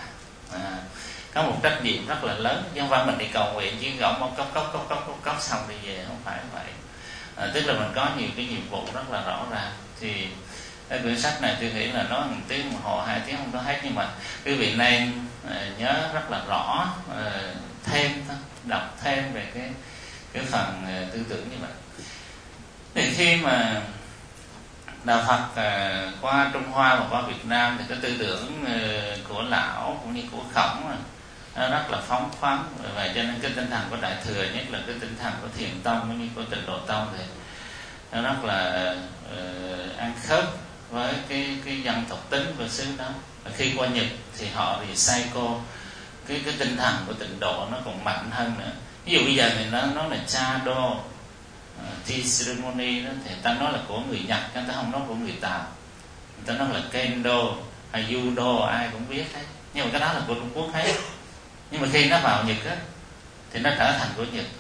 Có một trách nhiệm rất là lớn, chứ không phải mình đi cầu nguyện chỉ gõ một cốc xong đi về, không phải vậy. Tức là mình có nhiều cái nhiệm vụ rất là rõ ràng. Thì cái quyển sách này tôi nghĩ là nói 1 tiếng đồng hồ 2 tiếng không có hết, nhưng mà quý vị nên nhớ rất là rõ, thêm đọc thêm về cái phần tư tưởng như vậy. Thì khi mà đạo Phật qua Trung Hoa và qua Việt Nam thì cái tư tưởng của lão cũng như của Khổng nó rất là phóng khoáng. Vậy cho nên cái tinh thần của Đại Thừa, nhất là cái tinh thần của Thiền Tông cũng như của Tịnh Độ Tông, thì nó rất là ăn khớp với cái dân tộc tính của xứ đó. Và khi qua Nhật thì họ recycle cái tinh thần của Tịnh Độ nó còn mạnh hơn nữa. Ví dụ bây giờ thì nó nói là Chado tea ceremony đó, thì người ta nói là của người Nhật, người ta không nói của người Tàu. Người ta nói là Kendo hay Judo, ai cũng biết hết, nhưng mà cái đó là của Trung Quốc hết. Nhưng mà khi nó vào Nhật á thì nó trở thành của Nhật.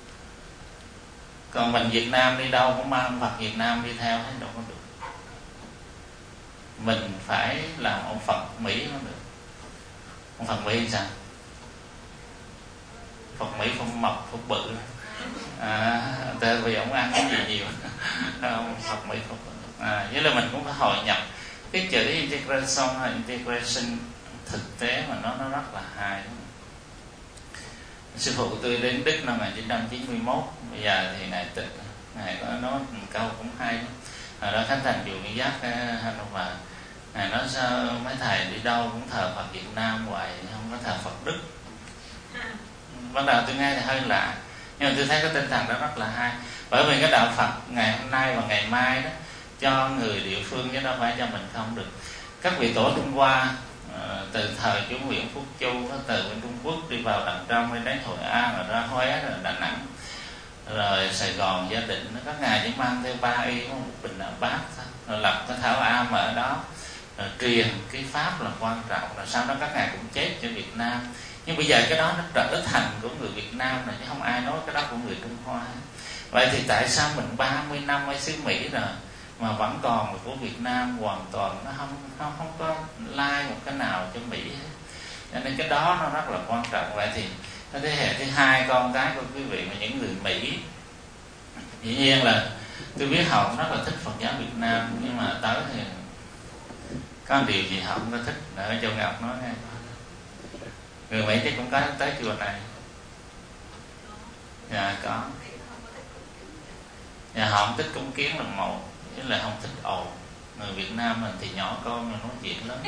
Còn mình Việt Nam đi đâu cũng mang Phật Việt Nam đi theo hết, đâu có được. Mình phải làm ông Phật Mỹ mới được. Ông Phật Mỹ thì sao? Phật Mỹ không mập, không bự. Tại vì ông ăn cái gì nhiều. Ông Phật Mỹ không bự. Với là mình cũng phải hội nhập cái chữ integration hay integration thực tế mà nó rất là hay. Sư phụ tôi đến Đức năm 1991, bây giờ thì ngài Tịch, ngài có nói một câu cũng hay. Hồi đó khánh thành chùa Nguyễn Giác Hanover, ngài nói sao mấy thầy đi đâu cũng thờ Phật Việt Nam hoài, không có thờ Phật Đức. Bắt đầu tôi nghe thì hơi lạ, Nhưng mà tôi thấy cái tinh thần đó rất là hay, bởi vì cái đạo Phật ngày hôm nay và ngày mai đó cho người địa phương chứ đâu phải cho mình không được. Các vị tổ Trung Hoa từ thời chú Nguyễn Phúc Chu từ bên Trung Quốc đi vào đằng trong, đi đến Hội An, rồi ra Huế, rồi Đà Nẵng, rồi Sài Gòn, Gia Định, các ngài chỉ mang theo 3 y một bình đạo bát thôi, rồi lập cái thảo am ở đó, rồi truyền cái pháp là quan trọng, rồi sau đó các ngài cũng chết cho Việt Nam. Nhưng bây giờ cái đó nó trở thành của người Việt Nam này, chứ không ai nói cái đó của người Trung Hoa. Vậy thì tại sao mình 30 năm ở xứ Mỹ rồi mà vẫn còn là của Việt Nam hoàn toàn, nó không có lai một cái nào cho Mỹ hết. Cho nên cái đó nó rất là quan trọng. Vậy thì cái thế hệ thứ hai, con cái của quý vị mà những người Mỹ, dĩ nhiên là tôi biết họ cũng rất là thích Phật giáo Việt Nam, nhưng mà tới thì có điều gì họ không có thích. Ở Châu Ngọc nói nghe, người Mỹ thì cũng có tới chùa này. Dạ có. Dạ họ không thích cúng kiến là một, với là không thích ồn. Người Việt Nam mình thì nhỏ con mà nói chuyện lắm.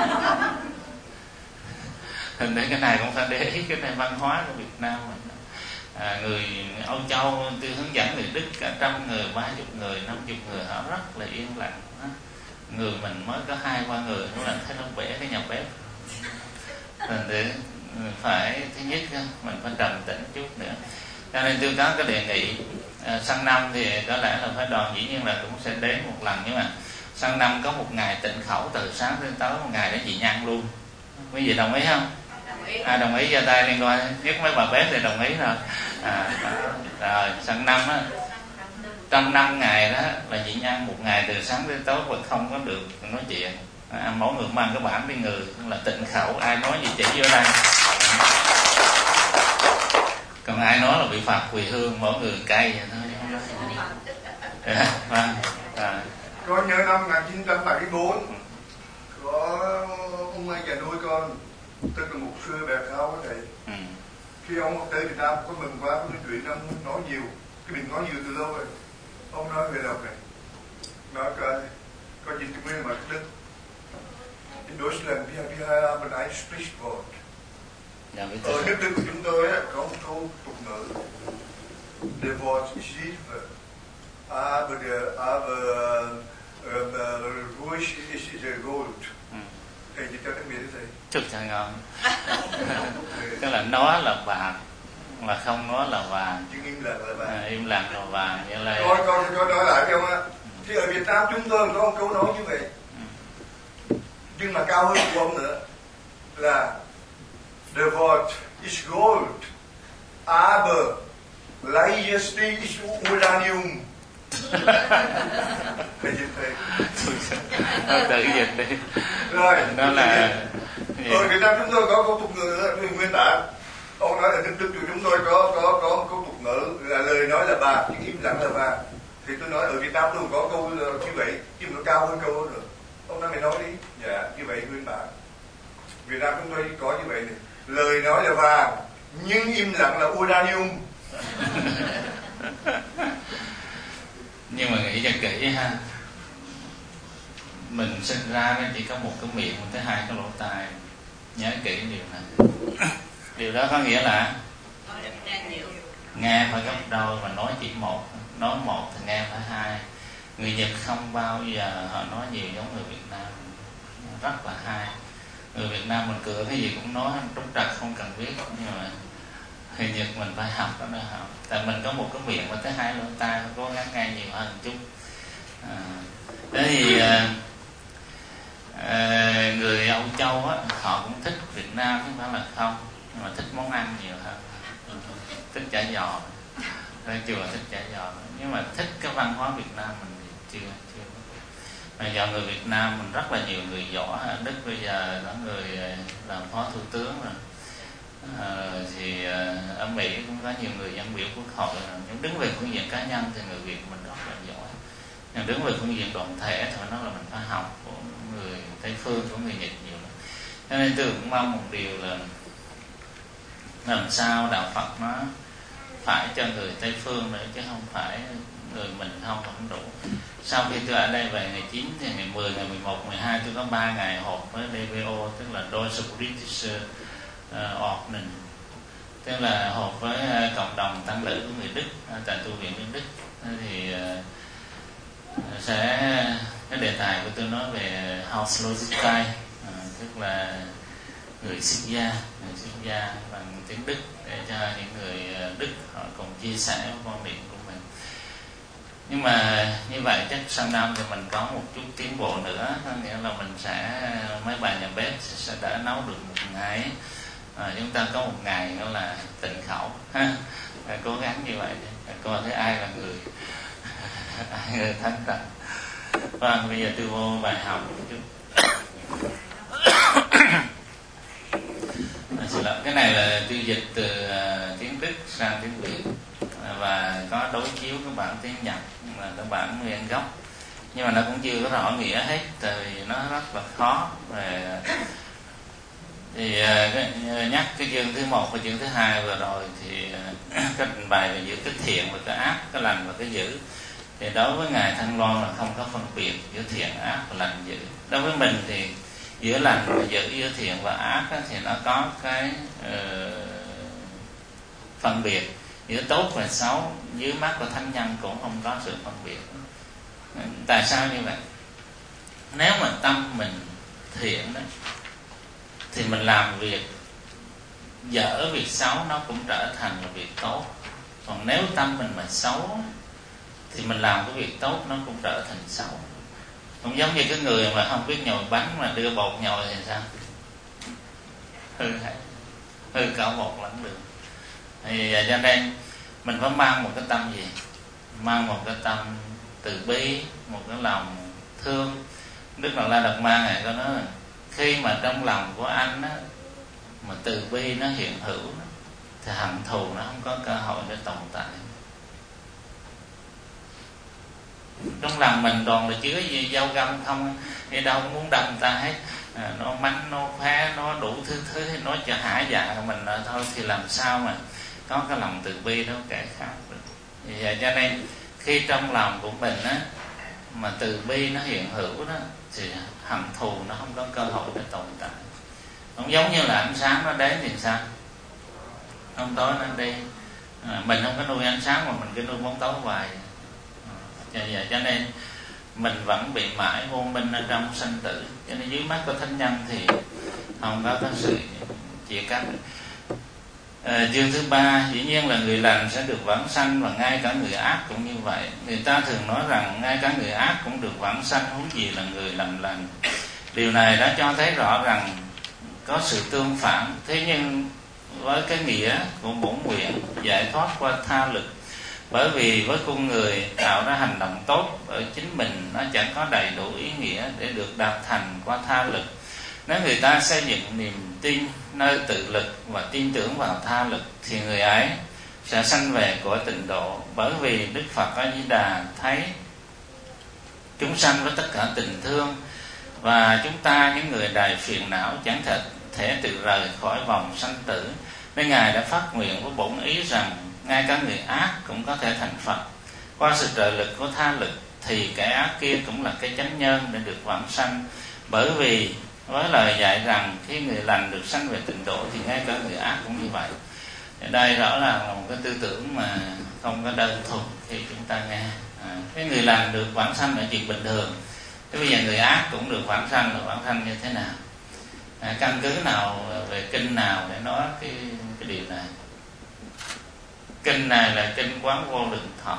Thành ra cái này cũng phải để ý, cái này văn hóa của Việt Nam mình. Người Âu Châu tôi hướng dẫn người Đức cả 100 người, 30 người, 50 người, họ rất là yên lặng. Người mình mới có 2-3 người nó là thấy nó bể cái nhà bếp. Thành ra phải, thứ nhất mình phải trầm tĩnh chút nữa. Cho nên tôi có cái đề nghị sang năm thì có lẽ là phải đoàn, dĩ nhiên là cũng sẽ đến một lần, nhưng mà sang năm có một ngày tịnh khẩu từ sáng đến tối, một ngày để dị nhân luôn. Quý vị đồng ý không? Đồng ý giơ tay liên quan, nhất mấy bà bếp thì đồng ý rồi. Rồi sang năm á, trong 5 ngày đó là dị nhân, một ngày từ sáng đến tối và không có được nói chuyện. Mỗi người mang cái bản đi người là tịnh khẩu, ai nói gì chỉ vô đây. Còn ai nói là bị phạt quỳ hương, mỗi người cây vậy thôi. Có nhớ năm 1974 có ông già nuôi con, tức là một sư Bè Khao của thầy. Khi ông tới Việt Nam có mừng quá, có chuyện ông nói nhiều, cái mình nói nhiều từ lâu rồi. Ông nói về đọc này, nói có gì tôi mới mà Đức. In Deutschland wir haben ein Sprichwort. Ở nước Đức của chúng tôi có một câu tục ngữ: Der Wort ist Hilfe, aber ruhig ist der Gold. Thầy chỉ cho tiếng Việt thế. Chúc cho ngon. Tức là nói là vàng, mà không nói là vàng. Chứ im lặng là vàng. Im lặng là vàng. Vậy là... Con nói lại cho ông á. Thì ở Việt Nam chúng tôi có một câu nói như vậy. Nhưng mà cao hơn của ông nữa là Der Wort ist Gold, aber Leihesti ist Uranium. Thầy dịch thầy. Tự dịch đi. Rồi. Đó là... Ở Việt Nam chúng tôi có câu tục ngữ nguyên bản. Ông nói là Đức của chúng tôi có câu tục ngữ là lời nói là vàng, nhưng im lặng là vàng. Thì tôi nói ở Việt Nam tôi có câu như vậy, nhưng nó cao hơn câu đó nữa. Ông nói mày nói đi. Dạ, như vậy nguyên bản. Việt Nam chúng tôi có như vậy này. Lời nói là vàng, nhưng im lặng là uranium. Nhưng mà nghĩ cho kỹ ha, mình sinh ra nó chỉ có một cái miệng, một cái hai cái lỗ tai. Nhớ kỹ điều này. Điều đó có nghĩa là nghe phải gấp đôi và nói chỉ một. Nói một thì nghe phải hai. Người Nhật không bao giờ họ nói nhiều giống người Việt Nam, rất là hay. Người Việt Nam mình cười cái gì cũng nói trúng trặc không cần biết, nhưng mà người Nhật mình phải học đó nữa học. Tại mình có một cái miệng và cái hai lỗ tai, cố gắng nghe nhiều hơn một chút. Thế thì người Âu Châu á, họ cũng thích Việt Nam chứ không phải là không, nhưng mà thích món ăn nhiều hơn, thích chả giò, ra chùa thích chả giò, nhưng mà thích cái văn hóa Việt Nam mình thì chưa. Bây giờ người Việt Nam mình rất là nhiều người giỏi. Ở Đức bây giờ có người làm phó thủ tướng rồi. Thì ở Mỹ cũng có nhiều người dân biểu quốc hội rồi. Nhưng đứng về phương diện cá nhân thì người Việt mình rất là giỏi. Nhưng đứng về phương diện đoàn thể thì phải nói là mình phải học của người Tây phương, của người Nhật nhiều lắm. Cho nên tôi cũng mong một điều là làm sao đạo Phật nó phải cho người Tây phương nữa, chứ không phải người mình không đủ. Sau khi tôi ở đây về ngày 9 thì ngày 10, ngày 11, 12 tôi có 3 ngày họp với DBO, tức là Deutsche Politische Ordnung, tức là họp với cộng đồng tăng tăng lữ của người Đức tại tu viện bên Đức. Thì cái đề tài của tôi nói về Hauslosigkeit, tức là người xuất gia bằng tiếng Đức, để cho những người Đức họ cùng chia sẻ quan điểm của mình. Nhưng mà như vậy chắc sang năm thì mình có một chút tiến bộ nữa, có nghĩa là mình sẽ mấy bà nhà bếp sẽ đã nấu được một ngày. Chúng ta có một ngày đó là tịnh khẩu ha. Cố gắng như vậy đi, coi thấy ai là người thánh tịnh. Vâng, bây giờ tôi vô bài học một chút. Cái này là tôi dịch từ tiếng Đức sang tiếng Việt và có đối chiếu các bản tiếng Nhật là các bản nguyên gốc, nhưng mà nó cũng chưa có rõ nghĩa hết, tại vì nó rất là khó. Thì nhắc cái chương thứ 1 và chương thứ 2 vừa rồi thì cái trình bày về giữa cái thiện và cái ác, cái lành và cái dữ. Thì đối với Ngài Thanh Loan là không có phân biệt giữa thiện, ác và lành, dữ. Đối với mình thì giữa lành và dữ, giữa thiện và ác thì nó có cái phân biệt. Giữa tốt và xấu dưới mắt của thánh nhân cũng không có sự phân biệt. Tại sao như vậy? Nếu mà tâm mình thiện đó thì mình làm việc dở, việc xấu nó cũng trở thành là việc tốt. Còn nếu tâm mình mà xấu thì mình làm cái việc tốt nó cũng trở thành xấu. Cũng giống như cái người mà không biết nhồi bánh mà đưa bột nhồi thì sao? Hư cả bột lẫn đường. Thì cho nên mình phải mang một cái tâm gì? Mang một cái tâm từ bi, một cái lòng thương. Đức Đạt Lai Đạt Ma này có nói là khi mà trong lòng của anh á, mà từ bi nó hiện hữu đó, thì hận thù nó không có cơ hội để tồn tại. Trong lòng mình toàn là chứa gì dao găm không, đi đâu cũng muốn đâm ta hết. Nó mắng, nó phá, nó đủ thứ nó cho hả dạ mình thôi, thì làm sao mà có cái lòng từ bi đó kẻ khác được. Vì cho nên khi trong lòng của mình á mà từ bi nó hiện hữu đó thì hận thù nó không có cơ hội để tồn tại. Không giống như là ánh sáng nó đến thì sao? Bóng tối nó đi. Mình không có nuôi ánh sáng mà mình cứ nuôi bóng tối hoài. Cho nên mình vẫn bị mãi vô minh ở trong sanh tử. Cho nên dưới mắt của thánh nhân thì không có sự chia cắt. Chương thứ 3, dĩ nhiên là người lành sẽ được vãng sanh, và ngay cả người ác cũng như vậy. Người ta thường nói rằng ngay cả người ác cũng được vãng sanh, huống gì là người làm lành. Điều này đã cho thấy rõ rằng có sự tương phản. Thế nhưng với cái nghĩa của bổn nguyện giải thoát qua tha lực, bởi vì với con người tạo ra hành động tốt ở chính mình, nó chẳng có đầy đủ ý nghĩa để được đạt thành qua tha lực. Nếu người ta xây dựng niềm tin nơi tự lực và tin tưởng vào tha lực thì người ấy sẽ sanh về cõi tịnh độ, bởi vì Đức Phật A Di Đà thấy chúng sanh với tất cả tình thương, và chúng ta những người đầy phiền não chẳng thể tự rời khỏi vòng sanh tử, nên Ngài đã phát nguyện với bổn ý rằng ngay cả người ác cũng có thể thành Phật. Qua sự trợ lực của tha lực thì kẻ ác kia cũng là cái chánh nhân để được vãng sanh, bởi vì với lời dạy rằng khi người lành được sanh về tịnh độ thì ngay cả người ác cũng như vậy. Ở đây rõ ràng là một cái tư tưởng mà không có đơn thuần khi chúng ta nghe. Cái người lành được vãng sanh là chuyện bình thường. Thế bây giờ người ác cũng được vãng sanh, là vãng sanh như thế nào? Căn cứ nào về kinh nào để nói cái điều này? Kinh này là kinh Quán Vô Lượng Thọ.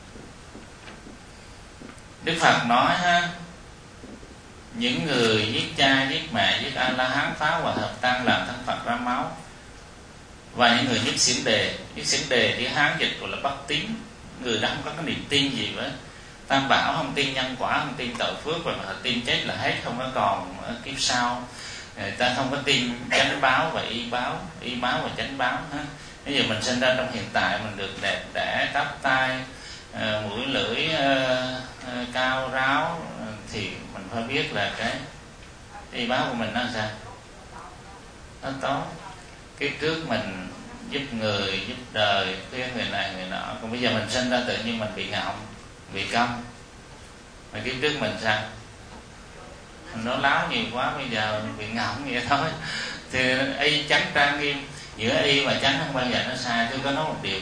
Đức Phật nói ha, những người giết cha, giết mẹ, giết A-la-hán, phá và hợp tăng làm thân Phật ra máu, và những người giết xiển đề thì Hán dịch gọi là bất tín. Người đó không có cái niềm tin gì với Tam Bảo, không tin nhân quả, không tin tội phước, và họ tin chết là hết, không có còn ở kiếp sau. Người ta không có tin chánh báo và y báo và chánh báo ha. Bây giờ mình sinh ra trong hiện tại, mình được đẹp đẽ, tóc tai, mũi lưỡi cao ráo, thì mình phải biết là cái y báo của mình nó sao? Nó tốt. Kiếp trước mình giúp người, giúp đời, khuyên người này người nọ. Còn bây giờ mình sinh ra tự nhiên mình bị ngọng, bị câm. Mà kiếp trước mình sao? Mình nói láo nhiều quá, bây giờ mình bị ngọng vậy thôi. Thì y chánh trang nghiêm. Giữa y và chánh không bao giờ nó sai. Tôi có nói một điều,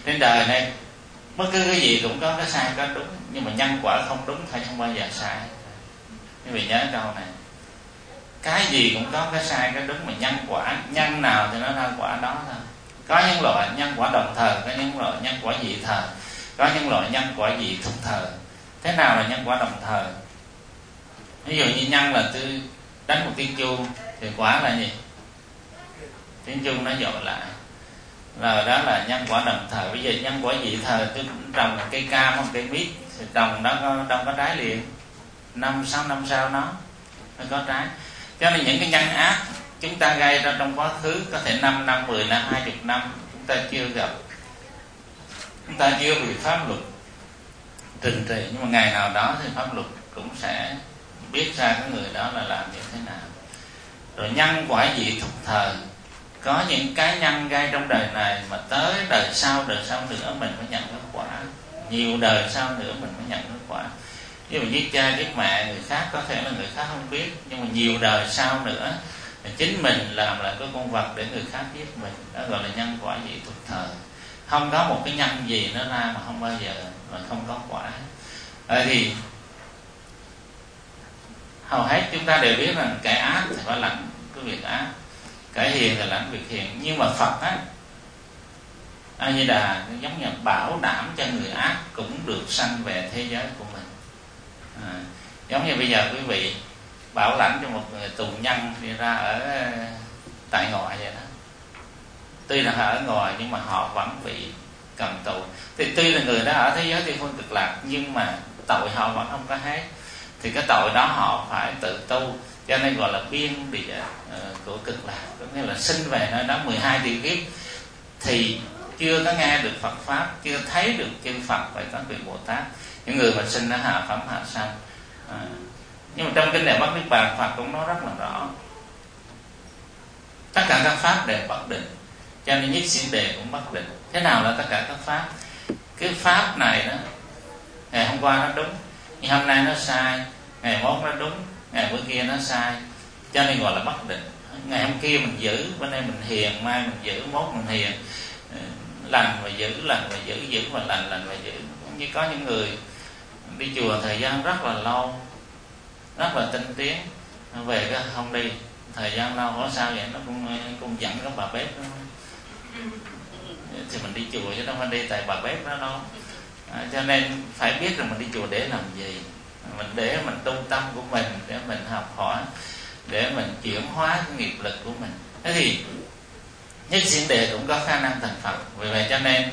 Trên đời này bất cứ cái gì cũng có cái sai có đúng, nhưng mà nhân quả không đúng thì không bao giờ sai. Quý vị nhớ câu này, cái gì cũng có cái sai cái đúng, mà nhân quả, nhân nào thì nó ra quả đó thôi. Có những loại nhân quả đồng thời, có những loại nhân quả dị thời, có những loại nhân quả dị thục thời. Thế nào là nhân quả đồng thời? Ví dụ như nhân là tôi đánh một tiếng chuông thì quả là gì? Tiếng chuông nó dội lại, rồi đó là nhân quả đồng thời. Bây giờ nhân quả dị thời, tôi trồng một cây cam hoặc cây mít thì trồng đó đâu có trái liền, 5-6 năm sau nó có trái. Cho nên những cái nhân ác chúng ta gây ra trong quá khứ có thể 5 năm, 10 năm, 20 năm chúng ta chưa gặp, chúng ta chưa bị pháp luật trừng trị, nhưng mà ngày nào đó thì pháp luật cũng sẽ biết ra cái người đó là làm như thế nào. Rồi nhân quả dị thục thời, có những cái nhân gây trong đời này mà tới đời sau nữa mình mới nhận kết quả, nhiều đời sau nữa mình mới nhận kết quả. Ví dụ giết cha giết mẹ người khác, có thể là người khác không biết, nhưng mà nhiều đời sau nữa chính mình làm lại cái con vật để người khác giết mình, đó gọi là nhân quả dị thục thời. Không có một cái nhân gì nó ra mà không bao giờ mà không có quả. Thì hầu hết chúng ta đều biết rằng kẻ ác thì phải lãnh cái việc ác, kẻ hiền thì lãnh việc hiền. Nhưng mà Phật á, A Di Đà giống như bảo đảm cho người ác cũng được sanh về thế giới của mình. Giống như bây giờ quý vị bảo lãnh cho một người tù nhân đi ra ở tại ngoại vậy đó. Tuy là họ ở ngoài nhưng mà họ vẫn bị cầm tù. Thì tuy là người đó ở thế giới Tây Phương Cực Lạc, nhưng mà tội họ vẫn không có hết. Thì cái tội đó họ phải tự tu, cho nên gọi là biên địa của Cực Lạc, có nghĩa là sinh về nơi đó 12 tỷ kiếp thì chưa có nghe được Phật pháp, chưa thấy được chư Phật và các vị Bồ Tát, những người mà sinh ở hạ phẩm hạ sanh. Nhưng mà trong kinh Đại Bất Niết Bàn, Phật cũng nói rất là rõ, tất cả các pháp đều bất định, cho nên nhất xiển đề cũng bất định. Thế nào là tất cả các pháp? Cái pháp này đó, ngày hôm qua nó đúng, nhưng hôm nay nó sai, ngày mốt nó đúng, ngày bữa kia nó sai, cho nên gọi là bất định. Ngày hôm kia mình giữ, bữa nay mình hiền, mai mình giữ, mốt mình hiền, lành và giữ, lành và giữ, giữ và lành, lành và giữ. Như có những người đi chùa thời gian rất là lâu, rất là tinh tiến, về cái không đi, thời gian lâu hỏi sao vậy, nó cũng giận các bà bếp đó. Thì mình đi chùa chứ đâu phải đi tại bà bếp đó đâu. Cho nên phải biết rằng mình đi chùa để làm gì, để mình tu tâm của mình, để mình học hỏi, để mình chuyển hóa cái nghiệp lực của mình. Thế thì nhất xiển đề cũng có khả năng thành Phật. Vì vậy cho nên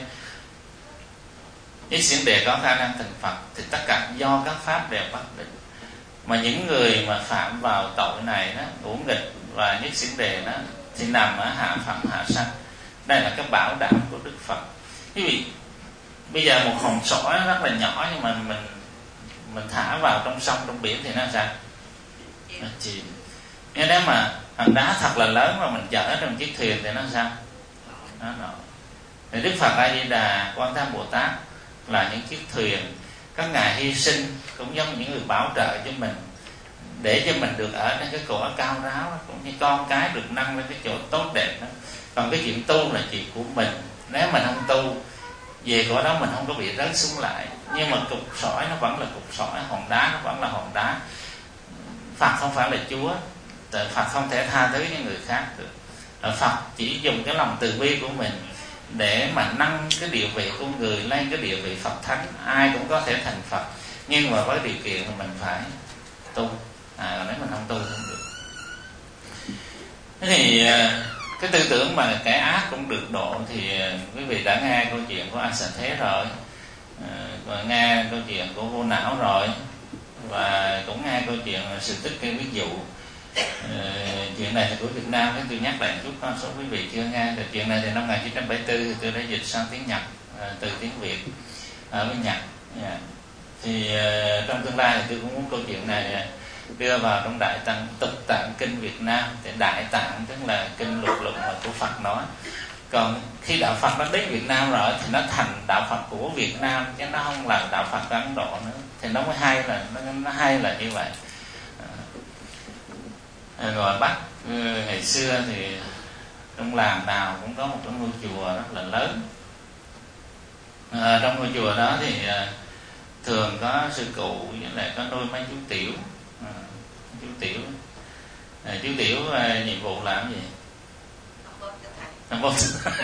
nhất xiển đề có khả năng thành Phật thì tất cả do các pháp đều bất định. Mà những người mà phạm vào tội này đó, ngũ nghịch và nhất xiển đề đó, thì nằm ở hạ phẩm hạ sanh. Đây là cái bảo đảm của Đức Phật. Quý vị, bây giờ một hòn sỏi rất là nhỏ, nhưng mà mình thả vào trong sông, trong biển thì nó sao? Nó chìm. Nhưng nếu mà hòn đá thật là lớn mà mình chở trong chiếc thuyền thì nó sao? Nó nổi. Thì Đức Phật A Di Đà, Quan Thế Bồ Tát là những chiếc thuyền, các ngài hy sinh cũng giống những người bảo trợ cho mình, để cho mình được ở trên cái cõi cao ráo, cũng như con cái được nâng lên cái chỗ tốt đẹp đó. Còn cái chuyện tu là chuyện của mình, nếu mình không tu về cõi đó mình không có bị rớt xuống lại. Nhưng mà cục sỏi nó vẫn là cục sỏi, hòn đá nó vẫn là hòn đá. Phật không phải là Chúa, tại Phật không thể tha thứ cho người khác được. Phật chỉ dùng cái lòng từ bi của mình để mà nâng cái địa vị của người lên cái địa vị Phật Thánh. Ai cũng có thể thành Phật, nhưng mà với điều kiện là mình phải tu. Còn nếu mình không tu không được. Thế thì cái tư tưởng mà kẻ ác cũng được độ thì quý vị đã nghe câu chuyện của A Xà Thế rồi, và nghe câu chuyện của Vô Não rồi, và cũng nghe câu chuyện sự tích cái ví dụ. Chuyện này thì của Việt Nam, tôi nhắc lại chút, con số quý vị chưa nghe. Thì chuyện này thì năm 1974 thì tôi đã dịch sang tiếng Nhật từ tiếng Việt ở bên Nhật. Thì trong tương lai thì tôi cũng muốn câu chuyện này đưa vào trong Đại Tạng Tục Tạng Kinh Việt Nam. Thì Đại Tạng tức là kinh luật luận mà của Phật nói. Còn khi đạo Phật nó đến Việt Nam rồi thì nó thành đạo Phật của Việt Nam, chứ nó không là đạo Phật của Ấn Độ nữa. Thì nó mới hay là nó hay là như vậy. Ngoài Bắc ngày xưa thì trong làng nào cũng có một cái ngôi chùa rất là lớn, Trong ngôi chùa đó thì thường có sư cụ với lại có nuôi mấy chú tiểu. Chú tiểu chú tiểu nhiệm vụ làm gì? Năm bóp.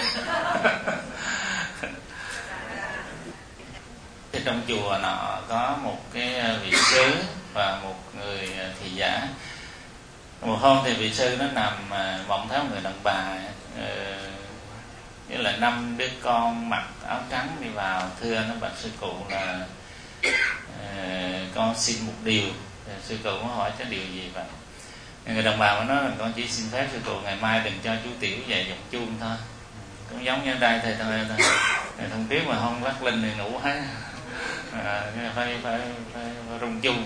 Thì trong chùa nọ có một cái vị sư và một người thị giả. Một hôm thì vị sư nó nằm mộng thấy một người đàn bà, nghĩa là 5 đứa con mặc áo trắng đi vào thưa nó bạch sư cụ là con xin một điều. Sư cụ có hỏi cái điều gì vậy? Người đàn bà mới nói là con chỉ xin phép sư cụ ngày mai đừng cho chú tiểu dạy giọng chuông thôi. Cũng giống như đây thầy không biết mà không lắc linh thì ngủ hết. Phải rung chuông.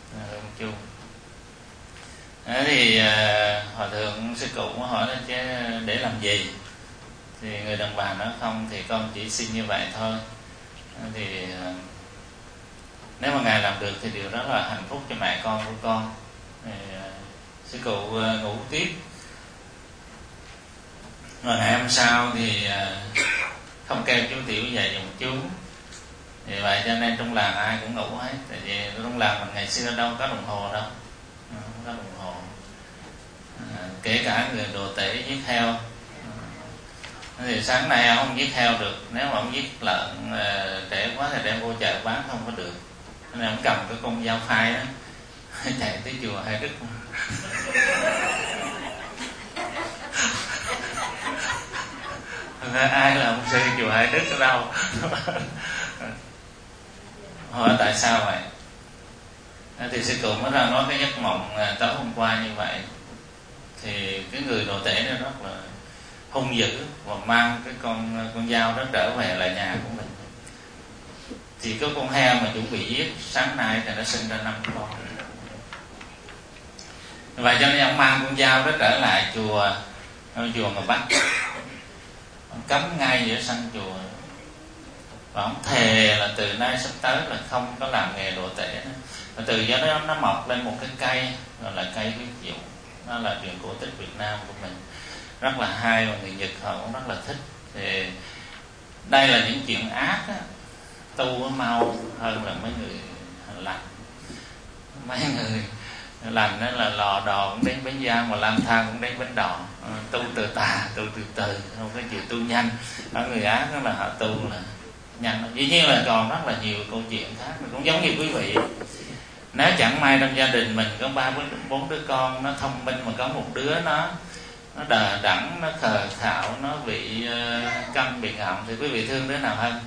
Thế thì hòa thượng sư cụ có hỏi là chứ để làm gì? Thì người đàn bà nói không, thì con chỉ xin như vậy thôi. Thì nếu mà ngài làm được thì điều đó là hạnh phúc cho mẹ con của con. Thì sư cụ ngủ tiếp. Rồi ngày hôm sau thì không kêu chú tiểu dạy dòng chú. Vì vậy cho nên trong làng ai cũng ngủ hết. Tại vì trong làng mình ngày xưa đâu có đồng hồ đâu, không có đồng hồ. Kể cả người đồ tể giết heo. Thì sáng nay ông không giết heo được. Nếu mà ông giết lợn trẻ quá thì đem vô chợ bán không có được. Nên ông cầm cái con dao phai đó chạy tới chùa Hai Đức. Ai là ông sư chùa Hai Đức ở đâu? Hỏi tại sao vậy? Thì sư cụ mới ra nói cái giấc mộng tối hôm qua như vậy. Thì cái người đồ tể nó rất là hung dữ và mang cái con dao đó trở về lại nhà của mình. Thì có con heo mà chuẩn bị giết sáng nay thì nó sinh ra 5 con. Vậy cho nên ông mang con dao đó trở lại chùa mà bắt. Ông cấm ngay giữa sân chùa. Và ông thề là từ nay sắp tới là không có làm nghề đồ tể nữa. Và từ do đó nó mọc lên một cái cây gọi là cây huyết dụ. Nó là truyền cổ tích Việt Nam của mình, rất là hay và người Nhật họ cũng rất là thích. Thì đây là những chuyện ác á, tu mau hơn là mấy người lành. Mấy người lành đó là lò đò cũng đến bến Giang, mà lang thang cũng đến bến Đò. Tu từ tà, tu từ từ, không có chịu tu nhanh. Ở người ác đó là họ tu là nhanh. Dĩ nhiên là còn rất là nhiều câu chuyện khác. Cũng giống như quý vị, nếu chẳng may trong gia đình mình có 3-4 đứa con nó thông minh, mà có một đứa nó đờ đẫn, nó khờ khạo, nó bị câm bị ngọng, thì quý vị thương đứa nào hơn?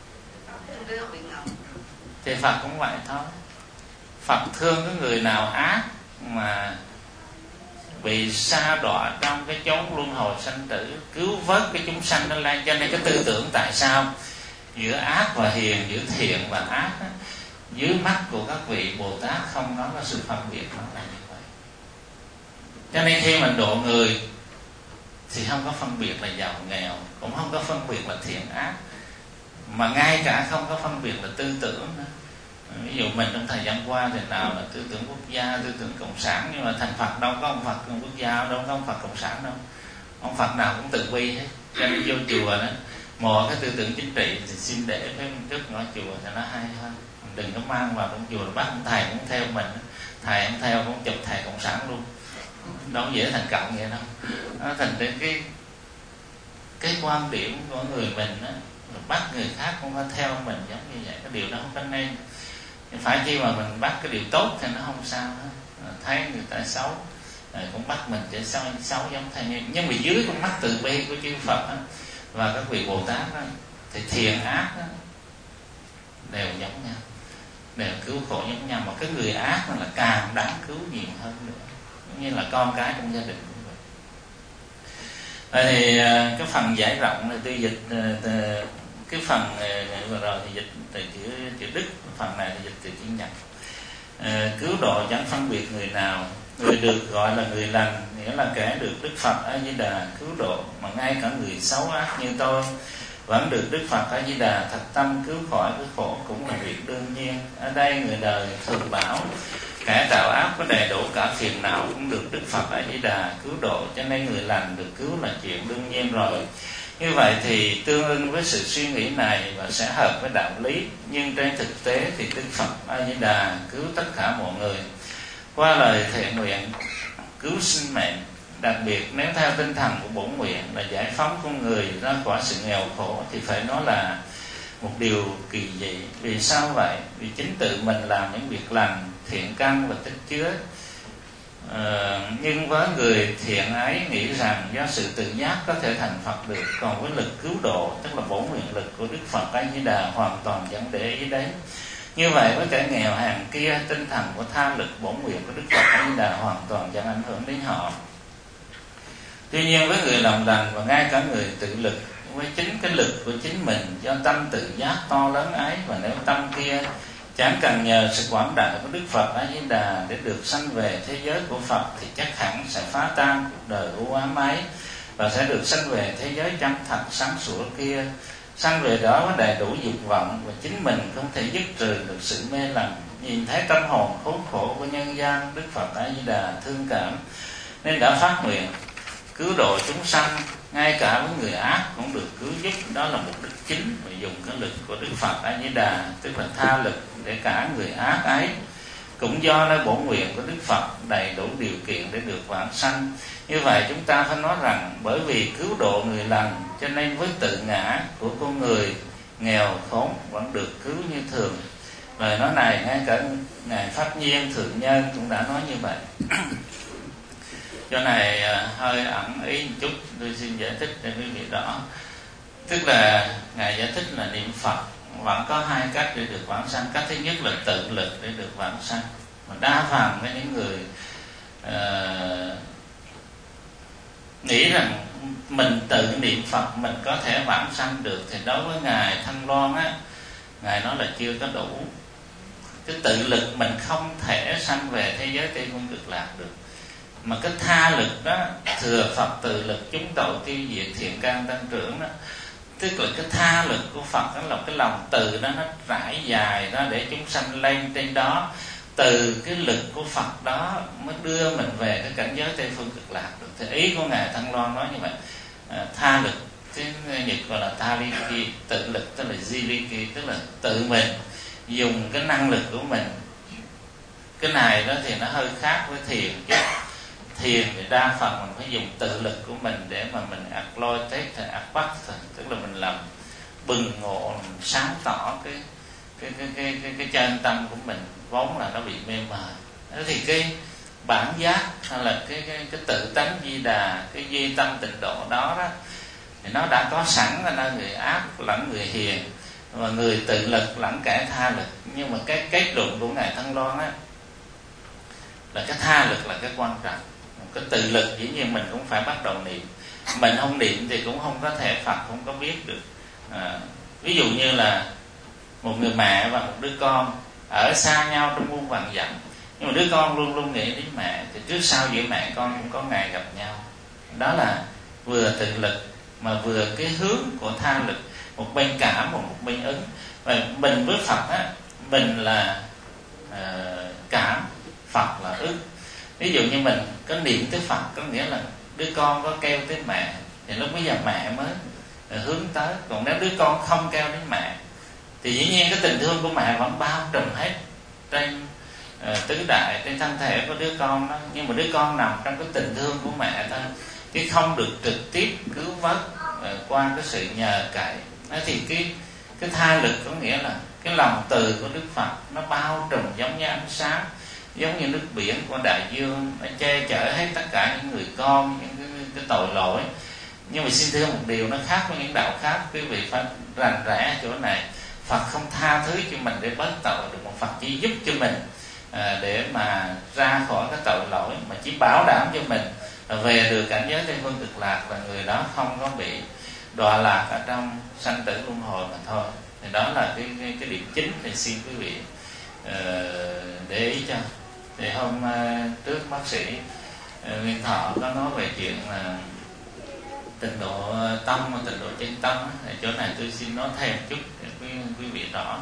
Thì Phật cũng vậy thôi. Phật thương cái người nào ác mà bị sa đọa trong cái chốn luân hồi sanh tử, cứu vớt cái chúng sanh nó lên. Cho nên cái tư tưởng tại sao giữa ác và hiền, giữa thiện và ác á, dưới mắt của các vị Bồ Tát không có sự phân biệt, nó là như vậy. Cho nên khi mình độ người thì không có phân biệt là giàu nghèo, cũng không có phân biệt là thiện ác, mà ngay cả không có phân biệt là tư tưởng nữa. Ví dụ mình trong thời gian qua thì nào là tư tưởng quốc gia, tư tưởng cộng sản, nhưng mà thành Phật đâu có ông Phật quốc gia, đâu có ông Phật cộng sản đâu. Ông Phật nào cũng từ bi hết. Cho nên vô chùa đó, một cái tư tưởng chính trị thì xin để phía trước ngõ chùa thì nó hay hơn. Đừng có mang vào trong chùa, bắt ông thầy cũng theo mình, thầy ông theo cũng chụp thầy cộng sản luôn, đâu dễ thành cộng vậy đâu. Nó thành đến cái quan điểm của người mình đó, bắt người khác cũng phải theo mình giống như vậy. Cái điều đó không có nên. Phải chi mà mình bắt cái điều tốt thì nó không sao hết. Thấy người ta xấu cũng bắt mình để xấu giống thầy. Nhưng mà dưới con mắt từ bi của chư Phật đó, và các vị Bồ Tát đó, thì thiện ác đó, đều giống nhau, đều cứu khổ giống nhau. Mà cái người ác là càng đáng cứu nhiều hơn nữa, giống như là con cái trong gia đình cũng vậy. Vậy thì cái phần giải rộng này tôi dịch cái phần vừa rồi thì dịch từ chữ Đức, phần này thì dịch từ chữ Nhật. Cứu độ chẳng phân biệt người nào, người được gọi là người lành, nghĩa là kẻ được Đức Phật A Di Đà cứu độ, mà ngay cả người xấu ác như tôi vẫn được Đức Phật A Di Đà thật tâm cứu khỏi cái khổ, cũng là việc đương nhiên. Ở đây người đời thường bảo kẻ tạo ác có đầy đủ cả phiền não cũng được Đức Phật A Di Đà cứu độ, cho nên người lành được cứu là chuyện đương nhiên rồi. Như vậy thì tương ưng với sự suy nghĩ này và sẽ hợp với đạo lý, nhưng trên thực tế thì Đức Phật A Di Đà cứu tất cả mọi người qua lời thệ nguyện cứu sinh mệnh. Đặc biệt nếu theo tinh thần của bổn nguyện là giải phóng con người ra khỏi sự nghèo khổ thì phải nói là một điều kỳ dị. Vì sao vậy? Vì chính tự mình làm những việc lành, thiện căn và tích chứa. Nhưng với người thiện ấy nghĩ rằng do sự tự giác có thể thành Phật được, còn với lực cứu độ, tức là bổn nguyện lực của Đức Phật A Di Đà hoàn toàn chẳng để ý đến. Như vậy với kẻ nghèo hàng kia, tinh thần của tha lực bổn nguyện của Đức Phật A Di Đà hoàn toàn chẳng ảnh hưởng đến họ. Tuy nhiên với người làm lành và ngay cả người tự lực, với chính cái lực của chính mình do tâm tự giác to lớn ấy, và nếu tâm kia chẳng cần nhờ sự quảng đại của Đức Phật A Di Đà để được sanh về thế giới của Phật thì chắc hẳn sẽ phá tan cuộc đời u ám ấy và sẽ được sanh về thế giới chân thật sáng sủa kia. Sanh về đó với đầy đủ dục vọng và chính mình không thể dứt trừ được sự mê lầm. Nhìn thấy tâm hồn khốn khổ của nhân gian, Đức Phật A Di Đà thương cảm nên đã phát nguyện cứu độ chúng sanh, ngay cả với người ác cũng được cứu giúp. Đó là mục đích chính và dùng cái lực của Đức Phật A Di Đà, tức là tha lực để cả người ác ấy cũng do nơi bổn nguyện của Đức Phật đầy đủ điều kiện để được vãng sanh. Như vậy chúng ta phải nói rằng bởi vì cứu độ người lành cho nên với tự ngã của con người nghèo khốn vẫn được cứu như thường. Lời nói này ngay cả Ngài Pháp Nhiên Thượng Nhân cũng đã nói như vậy. Chỗ này hơi ẩn ý một chút, tôi xin giải thích để quý vị rõ. Tức là Ngài giải thích là niệm Phật vẫn có hai cách để được vãng sanh. Cách thứ nhất là tự lực để được vãng sanh. Mà đa phần với những người nghĩ rằng mình tự niệm Phật mình có thể vãng sanh được, thì đối với Ngài Thanh Loan á, Ngài nói là chưa có đủ. Cái tự lực mình không thể sanh về thế giới Tây Phương Cực Lạc được. Mà cái tha lực đó, thừa Phật tự lực chúng tội tiêu diệt thiện căn tăng trưởng đó, tức là cái tha lực của Phật đó là cái lòng từ đó nó trải dài ra để chúng sanh lên trên đó. Từ cái lực của Phật đó mới đưa mình về cái cảnh giới Tây Phương Cực Lạc được. Thì ý của Ngài Thăng Loan nói như vậy. Tha lực, tiếng Nhật gọi là Thaliki, tự lực tức là Jiliki, tức là tự mình dùng cái năng lực của mình. Cái này đó thì nó hơi khác với thiền chứ. Thiền thì đa phần mình phải dùng tự lực của mình để mà mình exploitate hay advance, tức là mình làm bừng ngộ, mình sáng tỏ cái chân tâm của mình vốn là nó bị mê mờ. Thế thì cái bản giác hay là cái tự tánh Di Đà, cái duy tâm tịnh độ đó đó thì nó đã có sẵn ở nơi người ác lẫn người hiền, và người tự lực lẫn kẻ tha lực. Nhưng mà cái kết luận của Ngài Thanh Loan á là cái tha lực là cái quan trọng. Cái tự lực dĩ nhiên mình cũng phải bắt đầu niệm. Mình không niệm thì cũng không có thể Phật không có biết được. Ví dụ như là một người mẹ và một đứa con ở xa nhau trong muôn vàn dặm, nhưng mà đứa con luôn luôn nghĩ đến mẹ, thì trước sau giữa mẹ con cũng có ngày gặp nhau. Đó là vừa tự lực mà vừa cái hướng của tha lực, một bên cảm và một bên ứng. Và mình với Phật á, mình là cảm, Phật là ứng. Ví dụ như mình có niệm tới Phật, có nghĩa là đứa con có kêu tới mẹ thì lúc bây giờ mẹ mới hướng tới. Còn nếu đứa con không kêu đến mẹ thì dĩ nhiên cái tình thương của mẹ vẫn bao trùm hết trên tứ đại, trên thân thể của đứa con đó. Nhưng mà đứa con nằm trong cái tình thương của mẹ thôi, chứ không được trực tiếp cứu vớt qua cái sự nhờ cậy. Thì cái tha lực có nghĩa là cái lòng từ của Đức Phật nó bao trùm giống như ánh sáng, giống như nước biển của đại dương, nó che chở hết tất cả những người con, những cái tội lỗi. Nhưng mà xin thưa một điều nó khác với những đạo khác, quý vị phải rành rẽ chỗ này. Phật không tha thứ cho mình để bớt tội được, mà Phật chỉ giúp cho mình để mà ra khỏi cái tội lỗi, mà chỉ bảo đảm cho mình về được cảnh giới Tây Phương Cực Lạc, là người đó không có bị đọa lạc ở trong sanh tử luân hồi mà thôi. Thì đó là cái điểm chính thì xin quý vị để ý cho. Thì hôm trước bác sĩ Nguyên Thọ có nói về chuyện là tịnh độ tâm và tịnh độ chân tâm. Thì chỗ này tôi xin nói thêm chút để quý vị rõ.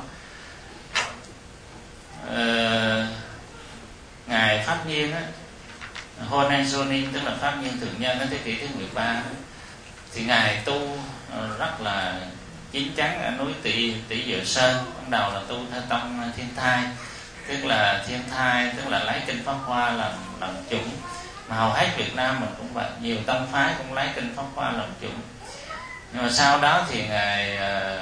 Ngài Pháp Nhiên á, Honen Sonin tức là Pháp Nhiên Thượng Nhân ở thế kỷ thứ 13 đó, thì ngài tu rất là chín chắn ở núi Tỷ Diệu Sơn. Ban đầu là tu theo tông Thiên Thai, tức là Thiên Thai tức là lấy kinh Pháp Hoa làm chủng, mà hầu hết Việt Nam mình cũng vậy, nhiều tông phái cũng lấy kinh Pháp Hoa làm chủng. Nhưng mà sau đó thì ngài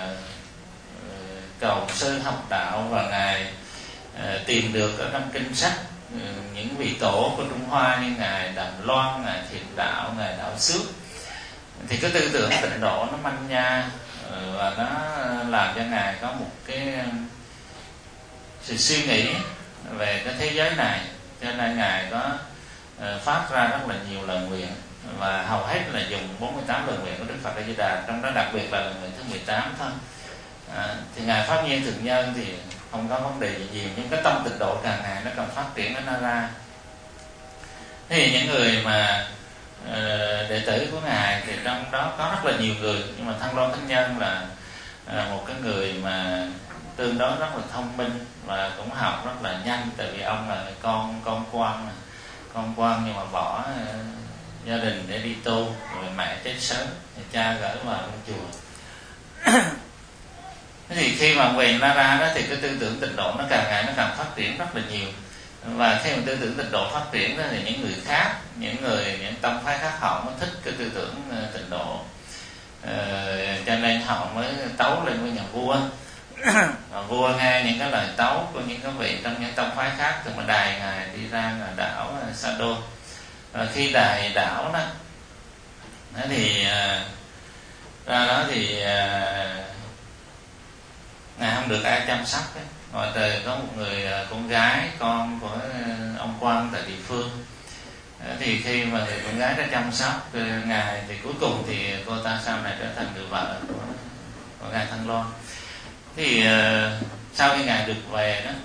cầu sư học đạo, và ngài tìm được ở trong kinh sách những vị tổ của Trung Hoa như ngài Đàm Loan, ngài Thiền Đạo, ngài Đạo Xước. Thì cái tư tưởng tịnh độ nó manh nha, và nó làm cho ngài có một cái sự suy nghĩ về cái thế giới này, cho nên ngài có phát ra rất là nhiều lời nguyện, và hầu hết là dùng 48 lời nguyện của Đức Phật A Di Đà, trong đó đặc biệt là lời nguyện thứ 18 thôi. Thì ngài Pháp Nhiên Thượng Nhân thì không có vấn đề gì nhiều, nhưng cái tâm tịnh độ càng ngày nó càng phát triển nó ra. Thế thì những người mà đệ tử của ngài thì trong đó có rất là nhiều người, nhưng mà Thăng Loan Thánh Nhân là một cái người mà tương đối rất là thông minh và cũng học rất là nhanh, tại vì ông là con quan nhưng mà bỏ gia đình để đi tu, rồi mẹ chết sớm thì cha gửi vào trong chùa. Thế thì khi mà quyền ra đó thì cái tư tưởng tịnh độ nó càng ngày nó càng phát triển rất là nhiều. Và khi mà tư tưởng tịnh độ phát triển đó, thì những người khác, những tông phái khác họ mới thích cái tư tưởng tịnh độ, cho nên họ mới tấu lên với nhà vua. Và vua nghe những cái lời tấu của những cái vị trong những tông phái khác thì mà đài ngài đi ra đảo Sa Đô. Và khi đài đảo đó thì ra đó thì ngài không được ai chăm sóc ấy. Ngoài trời có một người con gái, con của ông quan tại địa phương. Thì khi mà người con gái đã chăm sóc ngài thì cuối cùng thì cô ta sau này trở thành người vợ của ngài Thăng Loan. Thì sau khi ngài được về đó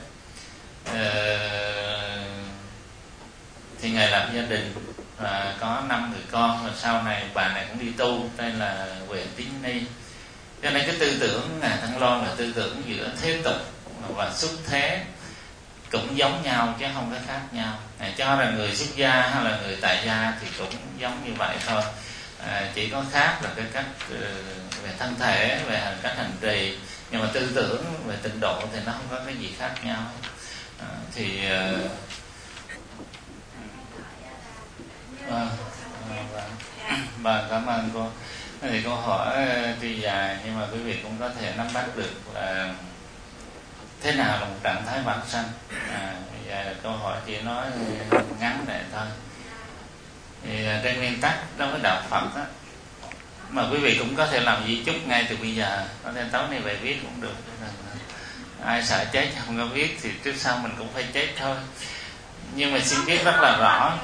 thì ngài lập gia đình và có 5 người con, và sau này bà này cũng đi tu, tên là Huệ Tín Ni. Cho nên cái tư tưởng ngài Thăng Loan là tư tưởng giữa thế tục và xuất thế, cũng giống nhau chứ không có khác nhau. Ngài cho rằng người xuất gia hay là người tại gia thì cũng giống như vậy thôi, chỉ có khác là cái cách về thân thể, về cách hành trì, nhưng mà tư tưởng về tịnh độ thì nó không có cái gì khác nhau. Bà cảm ơn cô. Thì câu hỏi tuy dài nhưng mà quý vị cũng có thể nắm bắt được là thế nào là một trạng thái vãng sanh. Bây giờ câu hỏi chỉ nói ngắn này thôi. Thì trên nguyên tắc đối với đạo Phật đó, mà quý vị cũng có thể làm di chúc ngay từ bây giờ, có thể tối nay về viết cũng được. Ai sợ chết không có viết thì trước sau mình cũng phải chết thôi, nhưng mà xin viết rất là rõ.